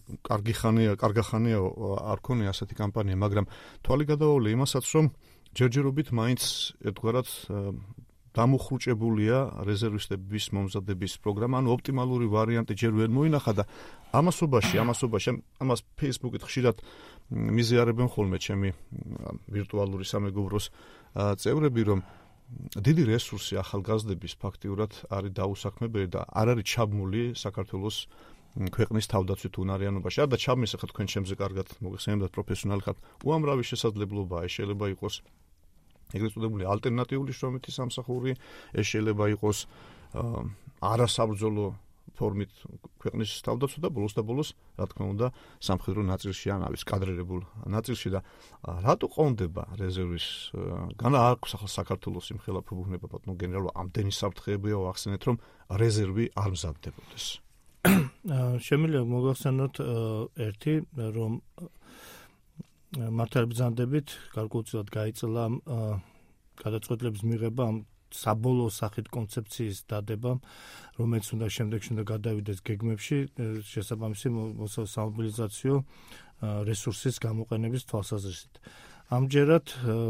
S1: კარგი ხანია არ ქონია ასეთი კამპანია, მაგრამ თვალი გადავალე იმასაც, რომ ჯერჯერობით მაინც ერთგვარად დამუხრუჭებულია რეზერვისტების მომზადების პროგრამა, ანუ ოპტიმალური ვარიანტი ჯერ ვერ მოინახა და ამასობაში ამას Facebook-ით ხშირად მიზიარებენ ხოლმე ჩემი ვირტუალური სამეგობროს წევრები, რომ დიდი რესურსი ახალგაზრდების ფაქტიურად არის დაუსაქმებელი და არ არის ჩაბმული საქართველოს ქვეყნის თავდაცვით უნარიანობაში. არ და ჩაბმის ახლა თქვენ ჩემზე კარგად მოგეხსენებათ პროფესიონალი ხართ. უამრავი შესაძლებლობაა, შეიძლება იყოს ეგრეთ წოდებული ალტერნატიული შრომითი სამსახური, ეს შეიძლება იყოს არასაბრძოლო ფორმით ქვეყნის თავდაცვა და ბოლოს რა თქმა უნდა სამხედრო ნაწილში ან არის კადრირებულ ნაწილში და რატო ყონდება რეზერვის განა აქვს ახლა საქართველოს იმხელა პრობლემა ბატონო გენერალო ამდენი საფრთხეებია ახსენეთ რომ რეზერვი არ მზადდებოდეს.
S2: შემიძლია მოგახსენოთ ერთი რომ მართლმსაჯულებით გარკვეულწილად გაიწელა გადაწყვეტილების მიღება ამ საბოლოო სახით კონცეფციის დადება, რომელიც უნდა შემდეგში უნდა გადავიდეს გეგმებში შესაბამისი სამობილიზაციო რესურსის გამოყენების თვალსაზრისით. ამჯერად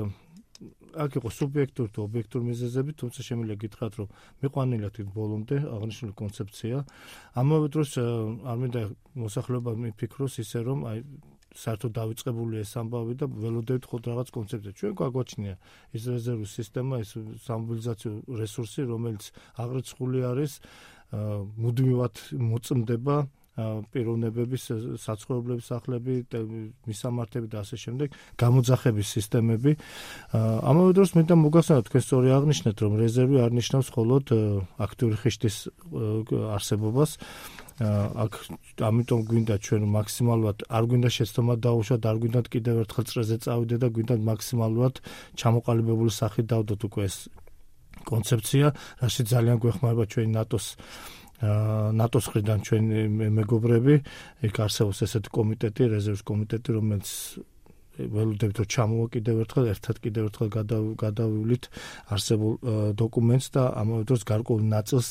S2: აქ იყო სუბიექტური თუ ობიექტური მიზეზები, თუმცა შემიძლია გითხრათ, რომ მიყვანილია თვით ბოლომდე აღნიშნული კონცეფცია. ამავე დროს არ მინდა მოსახლეობა მიფიქროს ისე, რომ აი საერთოდ დავიწყებული ეს ამბავი და ველოდებით ხოთ რაღაც კონცეფცია. ჩვენ გვაგვაჩნია ეს რეზერვის სისტემა, ეს სამობილიზაციო რესურსი, რომელიც აღრიცხული არის, მუდმივად მოწმდება პიროვნებების საცხოვრებლების სახლები, მისამართები და ასე შემდეგ, გამოძახების სისტემები. ამავე დროს მინდა მოგახსენოთ, თქვენ სწორი აღნიშნეთ, რომ რეზერვი არ ნიშნავს მხოლოდ აქტიური ხიშტის არსებობას. აქ ამიტომ გვინდა ჩვენ მაქსიმალურად არ გვინდა შეცდომა დაუშვათ, არ გვინდა კიდევ ერთხელ წრეზე წავიდე და გვინდა მაქსიმალურად ჩამოყალიბებული სახით დავდოთ უკვე ეს კონცეფცია, რაში ძალიან გვეხმარება ჩვენი ნატოს მხრიდან ჩვენი მეგობრები, იქ არსებობს ესეთი კომიტეტი, რეზერვის კომიტეტი, რომელიც ველოდებით რომ ჩამოვა კიდევ ერთხელ გადავივლით არსებულ დოკუმენტს და ამავე დროს გარკვეულ ნაწილს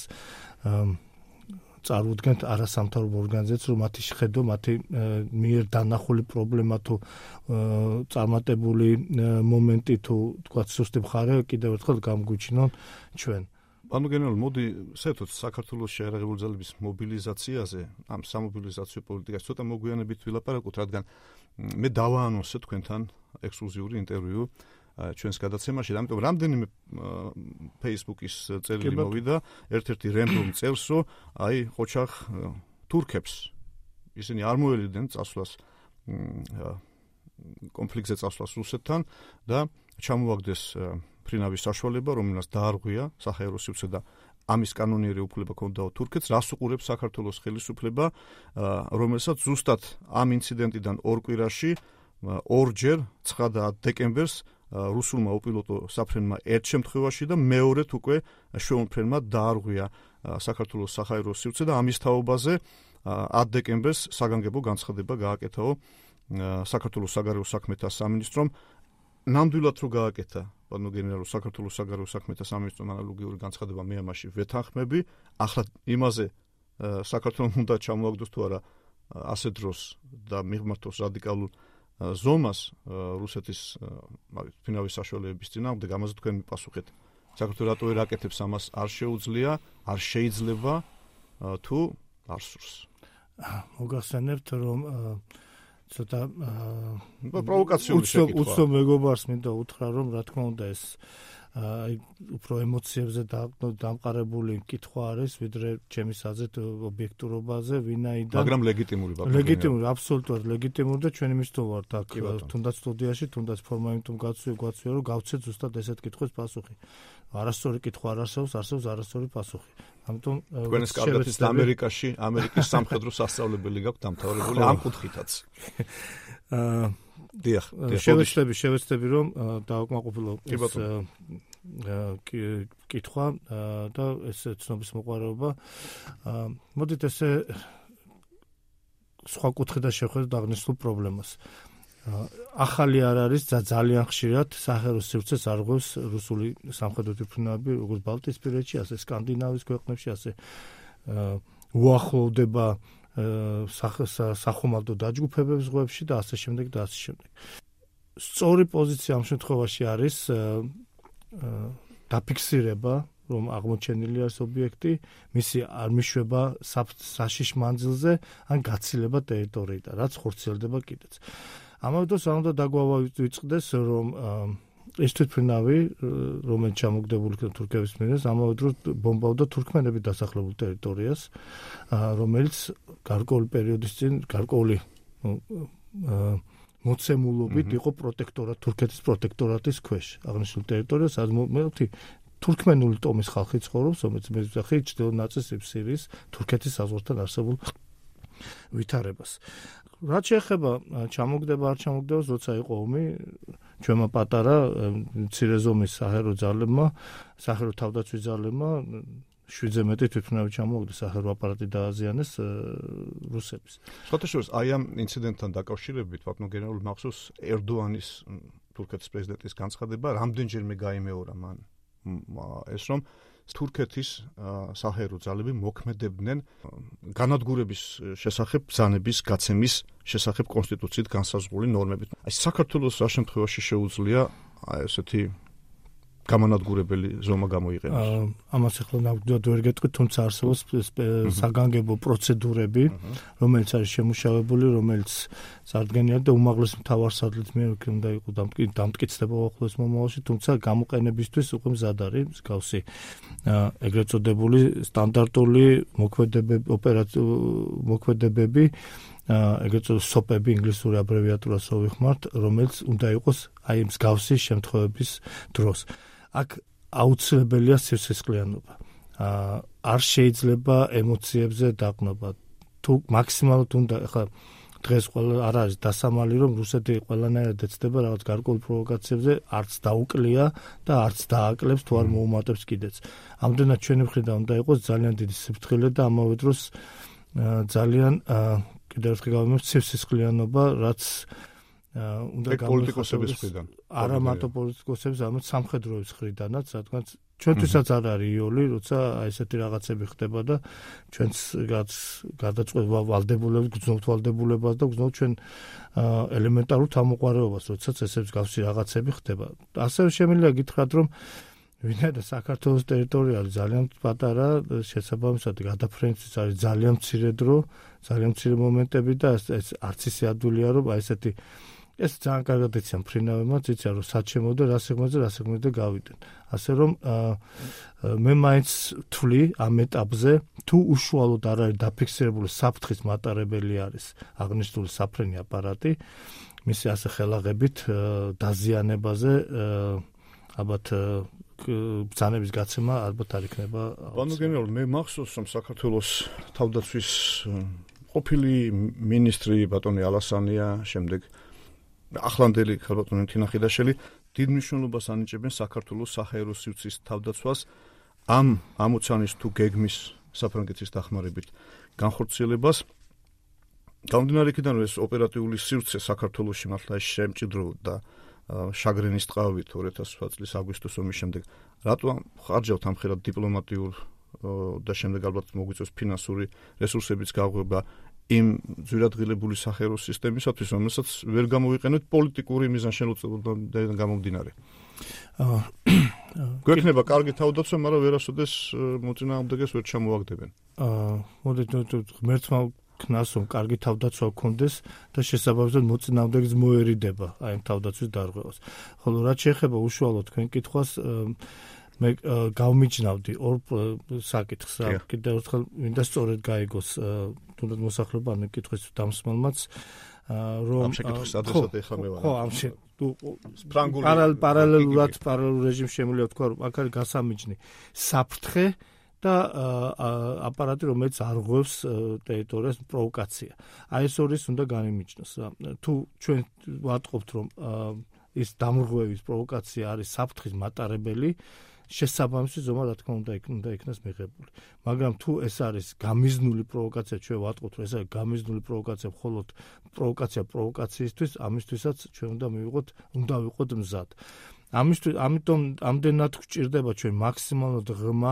S2: წარუდგენთ არასამთავრობო ორგანიზაციებს, რომ მათი შეხედო, მათი მიერ დანახული პრობლემა თუ წარმატებული მომენტი თუ თქვა სუსტი მხარე კიდევ ერთხელ გამგვიჩინონ ჩვენ.
S1: ანუ გენერალ, მოდი საერთოდ საქართველოს შეიარაღებული ძალების მობილიზაციაზე, ამ სამობილიზაციო პოლიტიკას ცოტა მოგვიანებით ვილაპარაკოთ, რადგან მე დავაანონსე თქვენთან ექსკლუზიური ინტერვიუ ჩვენს გადაცემაში, ამიტომ რამდენიმე Facebook-ის წერილი მოვიდა, ერთ-ერთი რენდომ წერს, რომ აი ყოჩახ თურქებს ისინი არ მოელიდნენ წასვლას კონფლიქტზე წასვლას რუსეთთან და ჩამოაგდეს ფრინავის საშუალება, რომელსაც დაარღვია საჰაერო სივრცე და ამის კანონიერი უფლება ჰქონდა თურქეთს, რას უყურებს საქართველოს ხელისუფლება, რომელსაც ზუსტად ამ ინციდენტიდან ორ კვირაში ორჯერ 9 და 10 დეკემბერს რუსულმა უპილოტო საფრენმა ერთ შემთხვევაში და მეორედ უკვე შვეულმფრენმა დაარღვია საქართველოს საჰაერო სივრცე და ამის თაობაზე 10 დეკემბერს საგანგებო განცხადება გააკეთაო საქართველოს საგარეო საქმეთა სამინისტრომ. ნამდვილად რო გააკეთა ბატონო გენერალო საქართველოს საგარეო საქმეთა სამინისტრომ ანალოგიური განცხადება მე ამაში ვეთანხმები. ახლა იმაზე საქართველოს უნდა ჩამოაგდოს თუ არა ასე დროს და მიღმართოს რადიკალურ ზომას რუსეთის ფინალის საშუალებების წინააღმდეგ, ამაზე თქვენ მიპასუხეთ. საქართველოს რატო ვერ აკეთებს ამას? არ შეუძლია, არ შეიძლება თუ არ სურს.
S2: მოგახსენებთ რომ ცოტა
S1: პროვოკაციული შეკითხვა.
S2: უცნობ მეგობარს მინდა უთხრა რომ რა თქმა უნდა ეს უფრო ემოციებზე დამყარებული კითხვა არის, ვიდრე ჩემი აზრით ობიექტურობაზე, ვინაიდან
S1: მაგრამ ლეგიტიმური ბატონო.
S2: ლეგიტიმური, აბსოლუტურად ლეგიტიმური და ჩვენი მისდო ვართ აქ თუნდაც სტუდიაში, თუნდაც ფორმალიტუმ გვაცვია რომ გავცეთ ზუსტად ესეთ კითხვის პასუხი. არასწორი კითხვა არ არსებობს, არსებობს არასწორი პასუხი. ამიტომ
S1: თქვენ ეს კარგად ის ამერიკაში, ამერიკის სამხედრო სასწავლებელი გაქვთ დამთავრებული ამ კუთხითაც. დიახ,
S2: შევეცდები რომ დააკმაყოფილო ეს კითხვა და ეს ცნობის მოყვარეობა. მოდით ესე სხვა კუთხიდან შევხედოთ აღნიშნულ პრობლემას. ახალი არ არის ძალიან ხშირად საჰაერო სივრცეს არღვევს რუსული სამხედრო თვითმფრინავები, როგორც ბალტიისპირეთში, ასე სკანდინავიის ქვეყნებში, ასე უახლოვდება სახომალდო დაჯგუფებებს ზღვებში და ასე შემდეგ და ასე შემდეგ. სწორი პოზიცია ამ შემთხვევაში არის დაფიქსირება, რომ აღმოჩენილი არის ობიექტი, მისი არ მიშვება საშიშ მანძილზე, ან გაცილება ტერიტორიიდან, რაც ხორციელდება კიდეც. ამავე დროს არ უნდა დაგვავიწყდეს, რომ ეს თვითმფრინავი, რომელიც ჩამოგდებული იქნა თურქების მიერ, ამავე დროს ბომბავდა თურქმენების დასახლებულ ტერიტორიას, რომელიც გარკვეული პერიოდის წინ გარკვეული მოცემულობით იყო თურქეთის პროტექტორატის ქვეშ. აღნიშნულ ტერიტორიას თურქმენული ტომის ხალხი ცხოვრობს, რომელიც მეზობლი ჩრდილო ნაწილს სირიის თურქეთის საზღვართან არსებულ ვითარებას. რაც შეეხება ჩამოგდება არ ჩამოგდებას, როცა იყო ომი, ჩვენმა პატარა მცირე ზომის საჰაერო ძალებმა, საჰაერო თავდაცვის ძალებმა 7-ზე მეტი თვითმფრინავი ჩამოაგდეს, საჰაერო აპარატი დააზიანეს რუსების.
S1: სხვათაშორის აი ამ ინციდენტთან დაკავშირებით ბატონო გენერალ მახსოვს ერდოანის თურქეთის პრეზიდენტის განცხადება რამდენჯერმე გაიმეორა მან ეს რომ თურქეთის საჰაერო ძალები მოქმედებდნენ განადგურების შესახებ ბრძანების გაცემის შესახებ კონსტიტუციით განსაზღვრული ნორმებით. აი საქართველოს რა შემთხვევაში შეუძლია ესეთი გამანადგურებელი ზომა გამოიყენოს?
S2: ამას ახლა ნამდვილად ვერ გეტყვით, თუმცა არსებობს საგანგებო პროცედურები, რომელიც არის შემუშავებული, რომელიც წარდგენია და უმაღლეს მთავარსარდლით მიერ უნდა იყოს დამტკიცდება უახლოეს მომავალში, თუმცა გამოყენებისთვის უკვე მზად არის მსგავსი ეგრეთ წოდებული სტანდარტული მოქმედებები, ეგრეთ წოდებული SOP-ები, ინგლისური აბრევიატურას ვიხმართ, რომელიც უნდა იყოს აი მსგავსი შემთხვევების დროს. აქ აუცილებელია სიცოცხლიანობა. არ შეიძლება ემოციებზე დაყრდნობა. თუ მაქსიმალურად უნდა ახლა დღეს ყველა არ არის დასამალი, რომ რუსეთი ყველანაირად ეცდება რაღაც გარკვეულ პროვოკაციებზე, არც დაუკლია და არც დააკლებს თუ არ მოუმატებს კიდეც. ამდენად ჩვენი მხრიდან უნდა იყოს ძალიან დიდი სიფრთხილე და ამავე დროს ძალიან კიდევ ერთხელ გავიმეორებ სიცოცხლიანობა, რაც უნდა
S1: პოლიტიკოსების მხრიდან.
S2: არა მარტო პოლიტიკოსების, არამედ სამხედროების მხრიდანაც, რადგან ჩვენთვისაც არ არის იოლი, როცა აი ესეთი რაღაცები ხდება და ჩვენს გადაწყვეტ ვალდებულებას, გრძნობთ ვალდებულებას და გრძნობთ ჩვენ ელემენტარულ თავმოყარეობას, როდესაც ესე მსგავსი რაღაცები ხდება. ასევე შემიძლია გითხრათ, რომ ვინაიდან საქართველოს ტერიტორია არის ძალიან პატარა, შესაბამისად გადაფრენისთვის არის ძალიან მცირე დრო, ძალიან მცირე მომენტები და ეს არც ისე ადვილია, რომ აი ესეთი ეს ძალიან კარგად იციან მფრინავებმაც, იციან რომ სად შემოვიდა, რა სეგმენტზე გავიდნენ. ასე რომ მე მაინც ვთვლი ამ ეტაპზე, თუ უშუალოდ არ არის დაფიქსირებული საფრთხის მატარებელი არის აღნიშნული საფრენი აპარატი, მისი ასე ხელაღებით დაზიანებაზე ალბათ ბრძანების გაცემა ალბათ არ იქნება.
S1: ბანო გენერალ, მე მახსოვს რომ საქართველოს თავდაცვის ყოფილი მინისტრი ბატონი ალასანია, შემდეგ ახლანდელი ხალბატონი თინახიდაშელი დიდ მნიშვნელობას ანიჭებენ საქართველოს საჰაერო სივრცის თავდაცვას ამ ამოცანის თუ გეგმის საფრანგეთის დახმარებით განხორციელებას. გამომდინარე იქიდან, რომ ეს ოპერატიული სივრცე საქართველოში მართლა შემჭიდროვდა შაგრენის ტყავით 2008 წლის აგვისტოს ომის შემდეგ, რატო ხარჯავთ ამხელად დიპლომატიურ და შემდეგ ალბათ მოგვიწევს ფინანსური რესურსების გაღვება იმ ძვირადღირებული საჰაერო სისტემისათვის, რომელსაც ვერ გამოვიყენებთ პოლიტიკური მიზანშემოწმებიდან გამომდინარე. გვექნება კარგი თავდაცვა, მაგრამ ვერასოდეს მოწინააღმდეგეს ვერ ჩამოაგდებენ.
S2: მოდით ღმერთმა ქნას რომ კარგი თავდაცვა გქონდეს და შესაბამისად მოწინააღმდეგეს მოერიდება აი ამ თავდაცვის დარღვევას. ხოლო რაც შეეხება უშუალოდ თქვენ კითხვას, მე გავმიჯნავდი ორ საკითხს, კიდევ ერთხელ მინდა სწორედ გაიგოს თუნდაც მოსახლეობა ამ კითხვის დამსმელმაც, რომ
S1: ამ შეკითხვის ადრესატი ახლა მე ვარ.
S2: ხო, ამ პარალელურად პარალელურ რეჟიმში შემიძლია ვთქვა, რომ აქ არის გასამიჯნი საფრთხე და აპარატი, რომელიც არღვევს ტერიტორიას პროვოკაცია. აი ეს ორი უნდა განიმიჯნოს. თუ ჩვენ ვატყობთ, რომ ის დამრღვევის პროვოკაცია არის საფრთხის მატარებელი, შესაბამისი ზომა რა თქმა უნდა იქნას მიღებული. მაგრამ თუ ეს არის გამიზნული პროვოკაცია, ჩვენ ვატყობთ, რომ ეს არის გამიზნული პროვოკაცია, მხოლოდ პროვოკაცია პროვოკაციისთვის, ამისთვისაც ჩვენ უნდა ვიყოთ მზად. ამიტომ ამდენად გვჭირდება ჩვენ მაქსიმალურად ღრმა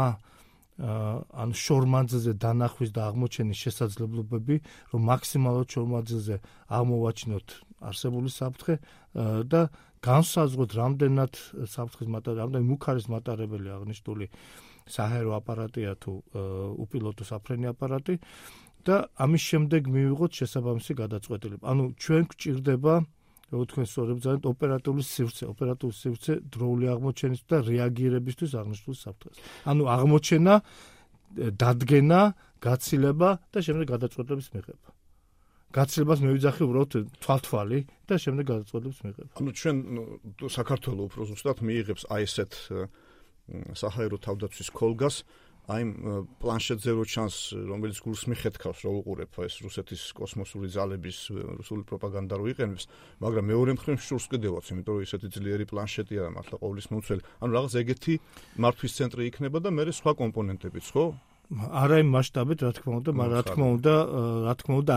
S2: ან შორმანძილზე დანახვის და აღმოჩენის შესაძლებლობები, რომ მაქსიმალურად შორმანძილზე აღმოვაჩინოთ არსებული საფრთხე და განსაზღვროთ რამდენად საფრთხის მატარებელი, რამდენი მუქარის მატარებელი აღნიშნული საჰაერო აპარატია თუ უპილოტო საფრენი აპარატი და ამის შემდეგ მივიღოთ შესაბამისი გადაწყვეტილება. ანუ ჩვენ გვჭირდება თქვენ სწორედ ძალიან ოპერატიული სივრცე დროული აღმოჩენის და რეაგირებისთვის აღნიშნულ საფრთხეს. ანუ აღმოჩენა, დადგენა, გაცილება და შემდეგ გადაწყვეტილების მიღება. გაცილებას მევიძახი უბრალოდ თვალთვალი და შემდეგ გადაწყვეტილების მიღება.
S1: ანუ ჩვენ საქართველოს უფრო ზუსტად მიიღებს აი ესეთ საჰაერო თავდაცვის კოლგას, აი პლანშეტზე რო ჩანს, რომელიც გულს მიხედავს, რომ უყურებ ეს რუსეთის კოსმოსური ძალების რუსული პროპაგანდა რო იყენებს, მაგრამ მეორე მხრივ შურს კიდევაც, იმიტომ რომ ისეთი ძლიერი პლანშეტია და მართლა ყოვლის მომცველი. ანუ რაღაც ეგეთი მართვის ცენტრი იქნება და მეორე სხვა კომპონენტებიც, ხო?
S2: არა იმ მასშტაბით, რა თქმა უნდა, მაგრამ რა თქმა უნდა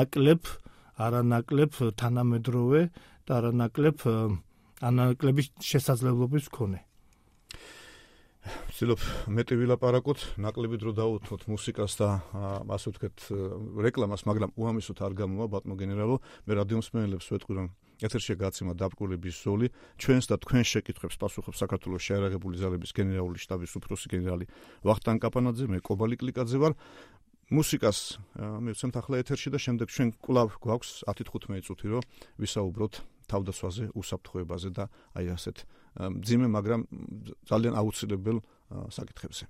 S2: არანაკლებ თანამედროვე და არანაკლების შესაძლებლობის მქონე.
S1: ვცდილობ მეტი ვილაპარაკოთ, ნაკლები დრო დავუთმოთ მუსიკას და ასე ვთქვათ რეკლამას, მაგრამ უამისოდ არ გამოვა ბატონო გენერალო, მე რადიო მსმენელებს ვეთქვი, რომ ეთერშია გაცემა დაბკოლების ზოლი, ჩვენს და თქვენ შეკითხვებს პასუხობს საქართველოს შეიარაღებული ძალების გენერალური შტაბის უფროსი გენერალი ვახტანგ კაპანაძე, მე კობალი კლიკაძე ვარ. მუსიკას მივცემთ ახლა ეთერში და შემდეგ ჩვენ კვლავ გვაქვს 10-15 წუთი, რომ ვისაუბროთ თავდაცვაზე, უსაფრთხოებაზე და აი ასეთ მძიმე, მაგრამ ძალიან აუცილებელ საკითხებზე.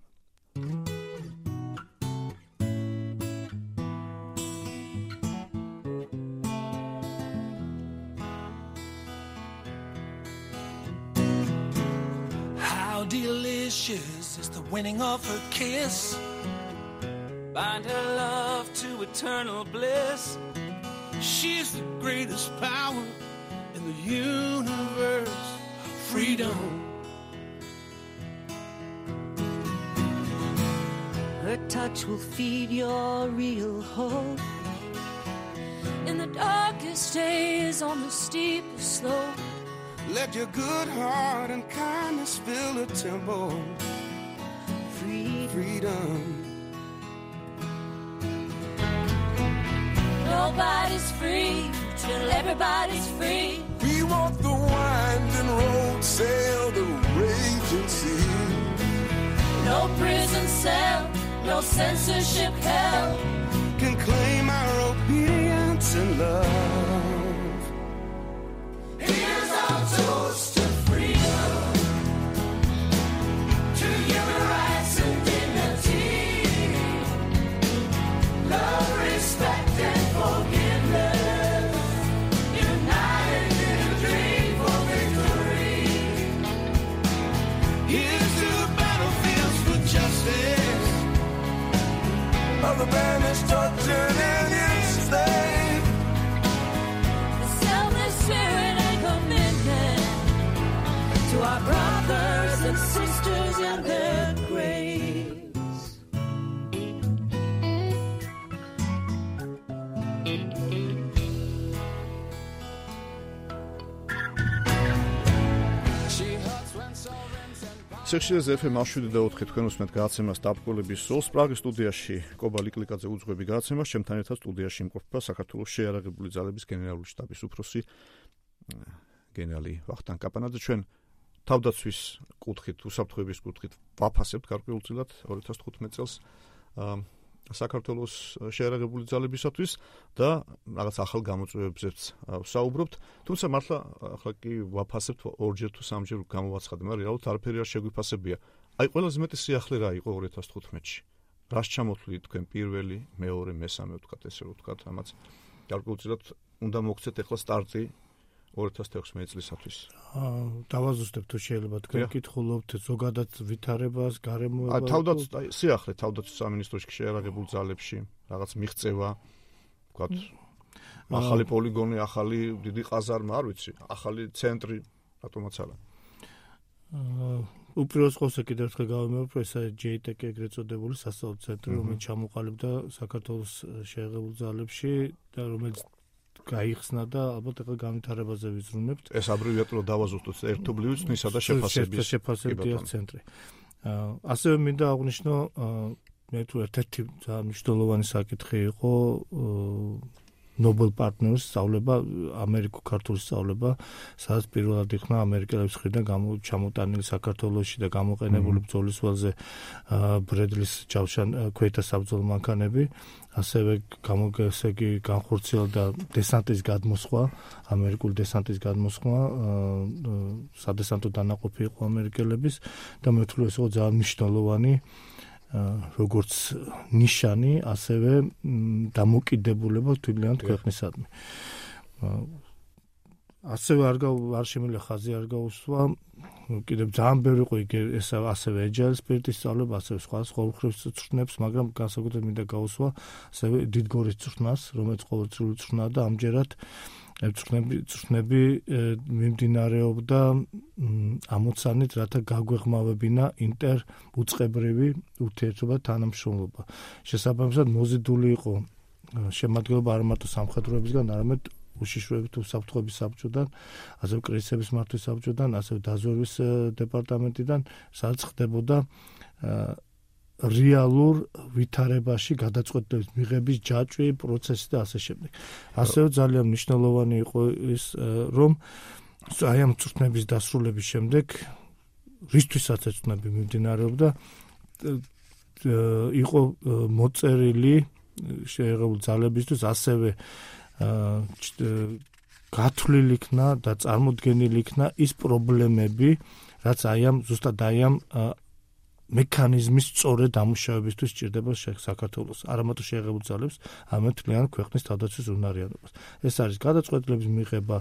S7: How delicious is the winning of her kiss. Bind her love to eternal bliss. She's the greatest power in the universe. Freedom.
S4: Her touch will feed your real hope. In the darkest days, on the steepest slope.
S7: Let your good heart and kindness fill the temple. Freedom.
S4: Nobody's free till everybody's free.
S7: We walk the winding road, sail the raging sea.
S4: No prison cell, no censorship hell
S7: Can claim our obedience and love.
S4: Here's our toast to freedom, to human rights and dignity, love, respect and forgiveness, united in a dream for victory.
S7: Here's to the battlefields for justice, of the banished, tortured, and enslaved.
S4: The selfless spirit and commitment brothers and sisters in their graves.
S1: სიხშირეზე FM 107.4 თქვენ უსმენთ გადაცემას დაბკოლების სოლს პრაღის სტუდიაში კობა ლიკლიკაძე უძღვები გადაცემას ჩემთან ერთად სტუდიაში იმყოფება საქართველოს შეიარაღებული ძალების გენერალური შტაბის უფროსი გენერალი ვახტანგ კაპანაძე ჩვენ თავდაცვის კუთხით უსაფრთხოების კუთხით ვაფასებთ გარკვეულწილად 2015 წელს საქართველოს შეიარაღებული ძალებისათვის და რაღაც ახალ გამოწვევებზეც ვსაუბრობთ. თუმცა მართლა ახლა კი ვაფასებთ ორჯერ თუ სამჯერ გამოვაცხადე, მაგრამ რეალურად არაფერი არ შეგვიფასებია. აი ყველაზე მეტი სიახლე რა იყო 2015-ში? რას ჩამოთვლით თქვენ პირველი, მეორე, მესამე ვთქვათ, ესე რომ ვთქვათ, ამაც გარკვეულწილად უნდა მოგცეთ ახლა სტარტი 2016 წლისათვის.
S2: დავაზუსტებ თუ შეიძლება თქვენ კითხულობთ ზოგადად ვითარებას, გარემოებას.
S1: თავდაც სიახლე თავდაცვის სამინისტროში შეიარაღებულ ძალებში რაღაც მიღწევა, ვთქვათ, ახალი პოლიგონი, ახალი დიდი ყაზარმა, არ ვიცი, ახალი ცენტრი, რატომაც არა.
S2: უპირველეს ყოვლისა კიდევ ერთხელ გავიმეორებ, ესა JTK ეგრეთ წოდებული სასწავლო ცენტრი, რომელიც ჩამოყალიბდა საქართველოს შეიარაღებულ ძალებში და რომელიც გაიხსნა და ალბათ ახლა განვითარებაზე ვიზრუნებთ.
S1: ეს აბრევიატურა დავაზუსტოთ ერთობლივი წნისა და შეფასების
S2: ცენტრი. ასევე მინდა აღვნიშნო, მე თუ ერთ-ერთი ძალიან მნიშვნელოვანი საკითხი იყო Nobel Partners სწავლება, ამერიკო-ქართული სწავლება, სადაც პირველად იქნა ამერიკელების მხრიდან ჩამოტანილი საქართველოში და გამოყენებული ბრძოლის ველზე ბრედლის ქვეთა საბრძოლო მანქანები, ასევე გამოგესეგი განხორციელდა დესანტის გადმოსხვა, ამერიკული დესანტის გადმოსხვა, სადესანტო დანაყოფი იყო ამერიკელების და მე ვთვლი ეს იყო ძალიან მნიშვნელოვანი როგორც ნიშანი, ასევე დამოკიდებულება თვითონ ქვეყნისადმი. ასევე არ შემიძლია ხაზი არ გაუსვა, კიდევ ძალიან ბევრი იყო ეს ასევე ეჯაილის სპირტის სწავლება, ასევე სხვა მხრივ წვრთნებს, მაგრამ განსაკუთრებით მინდა გაუსვა ასევე დიდგორის წვრთნას, რომელიც ყოველწლიური წვრთნაა და ამჯერად წვრთნები მიმდინარეობდა ამოცანით, რათა გაგვეხმავებინა ინტერუწყებრივი ურთიერთობა თანამშრომლობა. შესაბამისად მოზიდული იყო შემადგენლობა არა მარტო სამხედროებისგან, არამედ უშიშროებით უსაფრთხოების საბჭოდან, ასევე კრიზისების მართვის საბჭოდან, ასევე დაზვერვის დეპარტამენტიდან, სადაც ხდებოდა რეალურ ვითარებაში გადაწყვეტილების მიღების ჯაჭვი, პროცესი და ასე შემდეგ. ასევე ძალიან მნიშვნელოვანი იყო ის, რომ აი ამ წვრთნების დასრულების შემდეგ, რისთვისაც წვრთნები მიმდინარეობდა, იყო მოწერილი შეიარაღებული ძალებისთვის, ასევე გათვლილი იქნა და წარმოდგენილი იქნა ის პრობლემები, რაც ზუსტად აი ამ მექანიზმის სწორედ დამუშავებისთვის სჭირდება საქართველოს, არა მარტო შეიარაღებულ ძალებს, არამედ მთლიან ქვეყნის თავდაცვის უნარიანობას. ეს არის გადაწყვეტილების მიღება,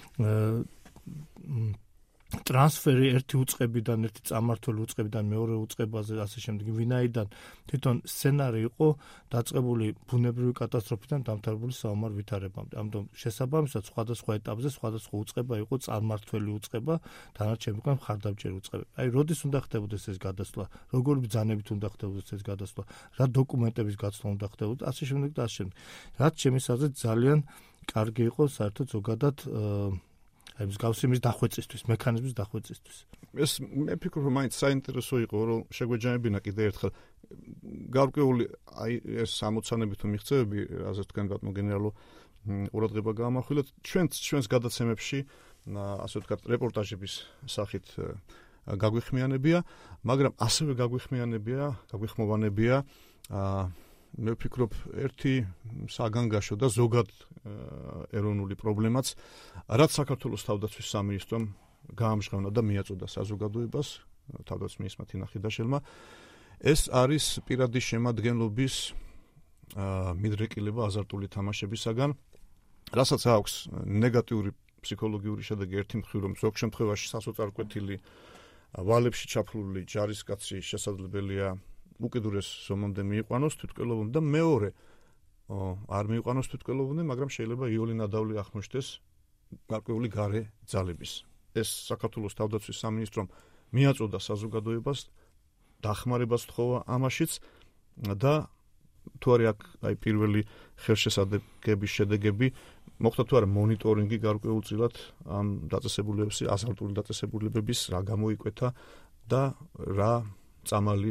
S2: ტრანსფერი ერთი უწყებიდან, ერთი წამმართველი უწყებიდან მეორე უწყებაზე, ასე შემდეგ, ვინაიდან თვითონ სცენარი იყო დაწყებული ბუნებრივი კატასტროფიდან დამთავრებული საომარ ვითარებამდე. ამიტომ შესაბამისად სხვადასხვა ეტაპზე სხვადასხვა უწყება იყო წარმმართველი უწყება, დანარჩენი უკვე მხარდამჭერი უწყებები. აი, როდის უნდა ხდებოდეს ეს გადასვლა, როგორი ბრძანებით უნდა ხდებოდეს ეს გადასვლა, რა დოკუმენტების გაცვლა უნდა ხდებოდეს, ასე შემდეგ და ასე შემდეგ. რაც ჩემის აზრით ძალიან კარგი იყო საერთოდ ზოგადად აი მსგავსი იმის დახვეწისთვის, მექანიზმის დახვეწისთვის.
S1: ეს მე ფიქრობ, რომ მაინც საინტერესო იყო, რომ შეგვეჯამებინა კიდე ერთხელ გარკვეული აი ეს ამოცანები თუ მიღწევები, რაზეც თქვენ ბატონო გენერალო ყურადღება გაამახვილეთ, ჩვენს გადაცემებში, ასე ვთქვათ, რეპორტაჟების სახით გაგვიხმიანებია, მაგრამ ასევე გაგვიხმოვანებია მე ვფიქრობ ერთი საგანგაშო და ზოგად ეროვნული პრობლემაც, რაც საქართველოს თავდაცვის სამინისტრომ გაამჟღავნა და მიაწოდა საზოგადოებას, თავდაცვის მინისტრმა თინა ხიდაშელმა, ეს არის პირადი შემადგენლობის მიდრეკილება აზარტული თამაშებისაგან, რასაც აქვს ნეგატიური ფსიქოლოგიური შედეგი ერთი მხრივ, რომ ზოგ შემთხვევაში სასოწარკვეთილი ვალებში ჩაფლული ჯარისკაცი შესაძლებელია უკიდურეს ზომამდე მიიყვანოს თვითმკვლელობამდე და მეორე არ მიიყვანოს თვითმკვლელობამდე, მაგრამ შეიძლება იოლი ნადავლი ახმოშთეს გარკვეული გარე ძალების ეს საქართველოს თავდაცვის სამინისტრომ მიაწოდა საზოგადოებას დახმარებას თხოვა ამაშიც და თუ არის აქ აი პირველი ხელშესადეგების შედეგები მოხდა თუ არა მონიტორინგი გარკვეულწილად ამ დაწესებულებების აზარტული დაწესებულებების რა გამოიკვეთა და რა წამალი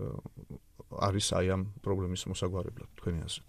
S1: არის აი ამ პრობლემის მოსაგვარებლად თქვენი აზრით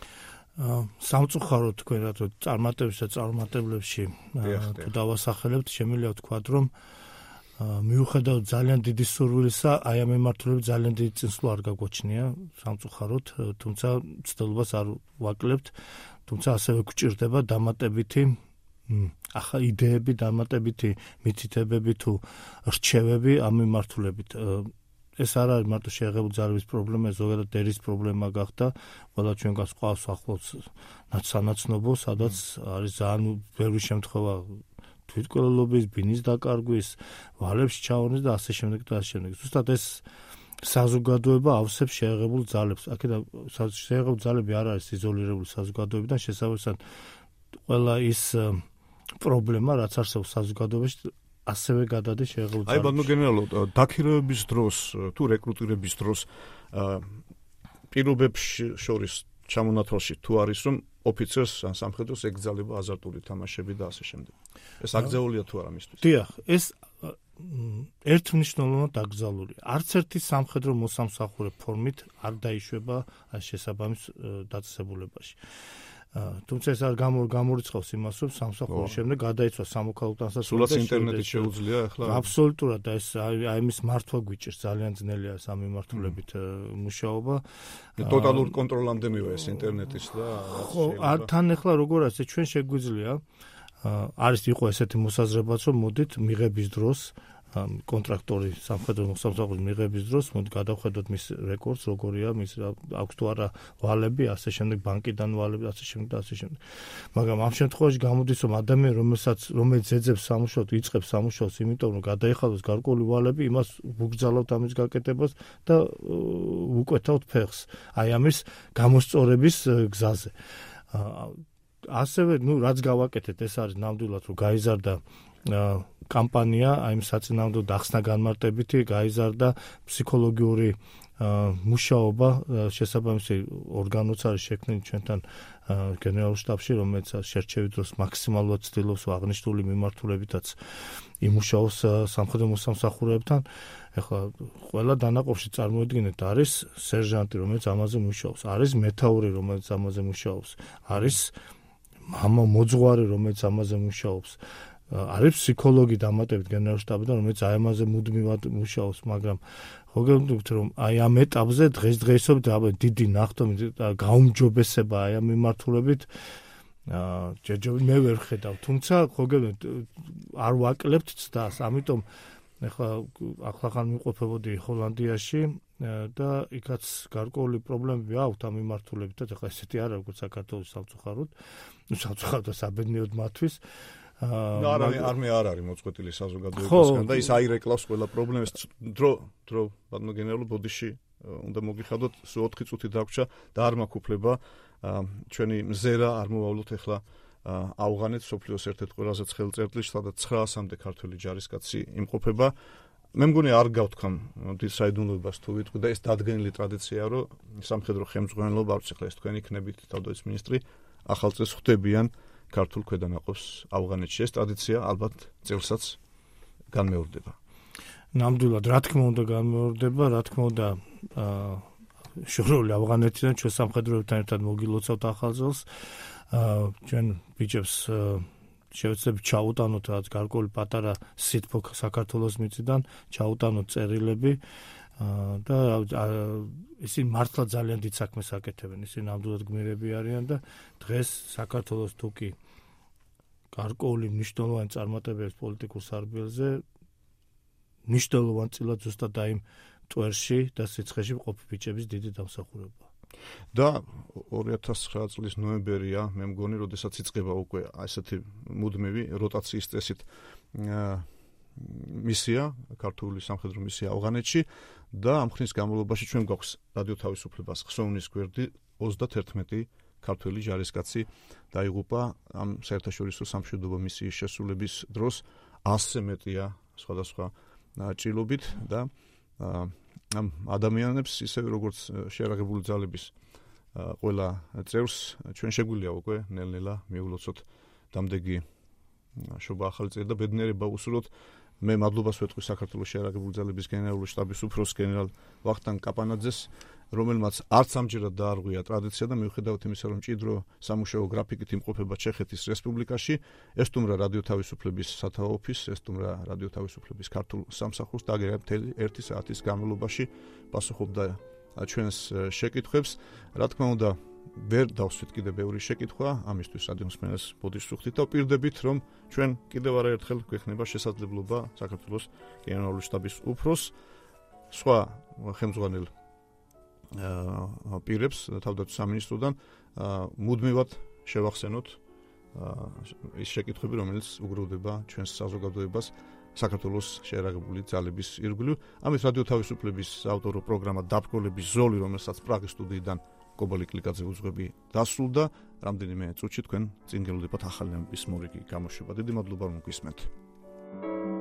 S2: სამწუხაროდ თქვენ რა თქმა უნდა წარმატებებსა წარმატებლებში თუ დავასახელებთ შემიძლია ვთქვათ რომ მიუხედავად ძალიან დიდი სურვილისა აი ამ მიმართულებით ძალიან დიდი წინსვლა არ გაგვაჩნია სამწუხაროდ თუმცა ცდილობას არ ვაკლებთ თუმცა ასევე გვჭირდება დამატებითი ახლა იდეები დამატებითი მითითებები თუ რჩევები ამ მიმართულებით ეს არ არის მარტო შეღებულ ძალების პრობლემა, ზოგადად ერის პრობლემა გახდა. ყველა ჩვენ გასყავს ახლოს სანაცნობო, სადაც არის ძალიან ბევრი შემთხვევა თვითმკვლელობის, ბინის დაკარგვის, ვალებში ჩაონის და ასე შემდეგ და ასე შემდეგ. ზუსტად ეს საზოგადოება ავსებს შეღებულ ძალებს. აქედან შეღებულ ძალები არ არის იზოლირებული საზოგადოებიდან, შესაბამისად ყველა ის პრობლემა, რაც არსებობს საზოგადოებაში ასევე გადადის შეღებულ ძალებს.
S1: აი ბატონო გენერალო, დაქირავების დროს თუ რეკრუტირების დროს პირობებს შორის ჩამონათვალში თუ არის რომ ოფიცერს ან სამხედროს ეკძალება აზარტული თამაშები და ასე შემდეგ. ეს აკრძალულია თუ არა მისთვის?
S2: დიახ, ეს ერთმნიშვნელოვნად აკრძალულია. არც ერთი სამხედრო მოსამსახურე ფორმით არ დაიშვება შესაბამის დაწესებულებაში. თუმცა ეს არ გამორიცხავს იმას, რომ სამსახურის შემდეგ გადაიცვა სამოქალაქო დასასრულს.
S1: სულაც ინტერნეტით შეუძლია ახლა.
S2: აბსოლუტურად და ეს აი ამის მართვა გვიჭირს ძალიან ძნელია ამ მიმართულებით მუშაობა.
S1: ტოტალურ კონტროლამდე მივა ეს ინტერნეტის და
S2: ხო, თან ახლა როგორ არის ჩვენ შეგვიძლია არის იყო ესეთი მოსაზრებაც რომ მოდით მიღების დროს კონტრაქტორი სამხედრო მოსამსახურის მიღების დროს მოდი გადავხედოთ მის რეკორდს როგორია მის აქვს თუ არა ვალები ასე შემდეგ ბანკიდან ვალები ასე შემდეგ და ასე შემდეგ მაგრამ ამ შემთხვევაში გამოდის რომ ადამიანი რომელიც ეძებს სამუშაოდ იწყებს სამუშაოს იმიტომ რომ გადაიხადოს გარკვეული ვალები იმას ვუგზავნოთ ამის გაკეთებას და უკვეთავთ ფეხს აი ამის გამოსწორების გზაზე ასევე რაც გავაკეთეთ ეს არის ნამდვილად რომ გაიზარდა კამპანია აი იმ საწინააღმდეგო დახსნა განმარტებითი გაიზარდა ფსიქოლოგიური მუშაობა შესაბამისი ორგანოც არის შექმნილი ჩვენთან გენერალურ შტაბში რომელიც შერჩევის დროს მაქსიმალურად ცდილობს აღნიშნული მიმართულებითაც იმუშაოს სამხედრო მოსამსახურეებთან ეხლა ყველა დანაყოფში წარმოიდგინეთ არის სერჟანტი რომელიც ამაზე მუშაობს არის მეთაური რომელიც ამაზე მუშაობს არის მამა მოძღვარი რომელიც ამაზე მუშაობს არის ფსიქოლოგი დამატებით გენერალურ შტაბიდან რომელიც აი ამაზე მუდმივად მუშაობს მაგრამ ხო გეუბნებით რომ აი ამ ეტაპზე დღესდღეობით დიდი ნახტომი და გაუმჯობესება აი ამ მიმართულებით ჯერჯერობით მე ვერ ხედავ თუმცა ხო გეუბნებით არ ვაკლებთ ცდას ამიტომ ახლა მიყვებოდი ჰოლანდიაში და იქაც გარკვეული პრობლემები აქვთ ამ მიმართულებითაც ახლა ესეთი არ არის როგორც საქართველოს სამწუხაროდ საბედნიეროდ მათთვის არ არის მოწყვეტილი საზოგადოებასგან და ის აირეკლავს ყველა პრობლემას დრო ბატონო გენერალო ბოდიში უნდა მოგიხადოთ 4 წუთი დაგვრჩა და არ მაქვს უფლება ჩვენი მზერა არ მოვავლოთ ახლა ავღანეთ სოფლიოს ერთ-ერთ ყველაზე ცხელ წერტილში სადაც 900-მდე ქართველი ჯარისკაცი იმყოფება მე მგონი არ გავთქვამ დიდ საიდუმლოებას თუ ვიტყვი და ეს დადგენილი ტრადიციაა რომ სამხედრო ხელმძღვანელობა არც ახლა ეს თქვენ იქნებით თავდაცვის მინისტრი ახალ წელს ხვდებიან ქართულ ქვედანაყოფს ავღანეთში ეს ტრადიცია ალბათ წელსაც განმეორდება. ნამდვილად რა თქმა უნდა განმეორდება, რა თქმა უნდა შორეული ავღანეთიდან ჩვენ სამხედროებთან ერთად მოგილოცავთ ახალ წელს. ჩვენ ბიჭებს შევეცდებით ჩაუტანოთ რაც გარკვეული პატარა სითბო საქართველოს მიწიდან, ჩაუტანოთ წერილები და ისინი მართლა ძალიან დიდ საქმეს აკეთებენ, ისინი ნამდვილად გმირები არიან და დღეს საქართველოს თუკი გარკვეული მნიშვნელოვანი წარმატებების პოლიტიკურ სარბიელზე მნიშვნელოვან წილად ზუსტად აი მტვერში და სიცხეში მყოფი ბიჭების დიდი დამსახურება.
S1: და 2009 წლის ნოემბერია მე მგონი, როდესაც იწყება უკვე ასეთი მუდმივი როტაციის წესით მისია, ქართული სამხედრო მისია ავღანეთში და ამ ხნის განმავლობაში ჩვენ გვაქვს რადიო თავისუფლებას ხსოვნის გვერდი 31 ქართველი ჯარისკაცი დაიღუპა ამ საერთაშორისო სამშვიდობო მისიის შესრულების დროს 100-ზე მეტია სხვადასხვა ჭრილობით და ამ ადამიანებს ისევე როგორც შეერაღებული ძალების ყველა წევრს ჩვენ შეგვიძლია უკვე ნელ-ნელა მიულოცოთ დამდეგი შობა ახალი წელი და ბედნიერება უსურვოთ. მე მადლობას ვეთქვი საქართველოს შეერაღებული ძალების გენერალური შტაბის უფროს გენერალ ვახტანგ კაპანაძეს, რომელმაც არც ამჯერად დაარღვია ტრადიცია და მიუხედავად იმისა, რომ მჭიდრო სამუშაო გრაფიკით იმყოფება ჩეხეთის რესპუბლიკაში, ესტუმრა რადიო თავისუფლების სათავო ოფისს, ესტუმრა რადიო თავისუფლების ქართულ სამსახურს და აგერია მთელი 1 საათის განმავლობაში პასუხობდა ჩვენს შეკითხვებს. რა თქმა უნდა, ვერ დავსვით კიდე ბევრი შეკითხვა, ამისთვის რადიომსმენელს ბოდიშს და ვპირდებით, რომ ჩვენ კიდევ არაერთხელ გვექნება შესაძლებლობა საქართველოს გენერალური შტაბის უფროს სხვა ხელმძღვანელ პირებს თავდაცვის სამინისტროდან მუდმივად შევახსენოთ ის შეკითხვები, რომელიც უგროვდება ჩვენს საზოგადოებას საქართველოს შეერაღებული ძალების ირგვლივ. ამის რადიო თავისუფლების ავტორო პროგრამა დაბრკოლების ზოლი, რომელსაც პრაღის სტუდიიდან კობალი კლიკაძე უძღვები დასრულდა. რამდენიმე წუთში თქვენ წინ გელოდებათ ახალი ამბის მორიგი გამოშვება. დიდი მადლობა რომ გვისმენთ.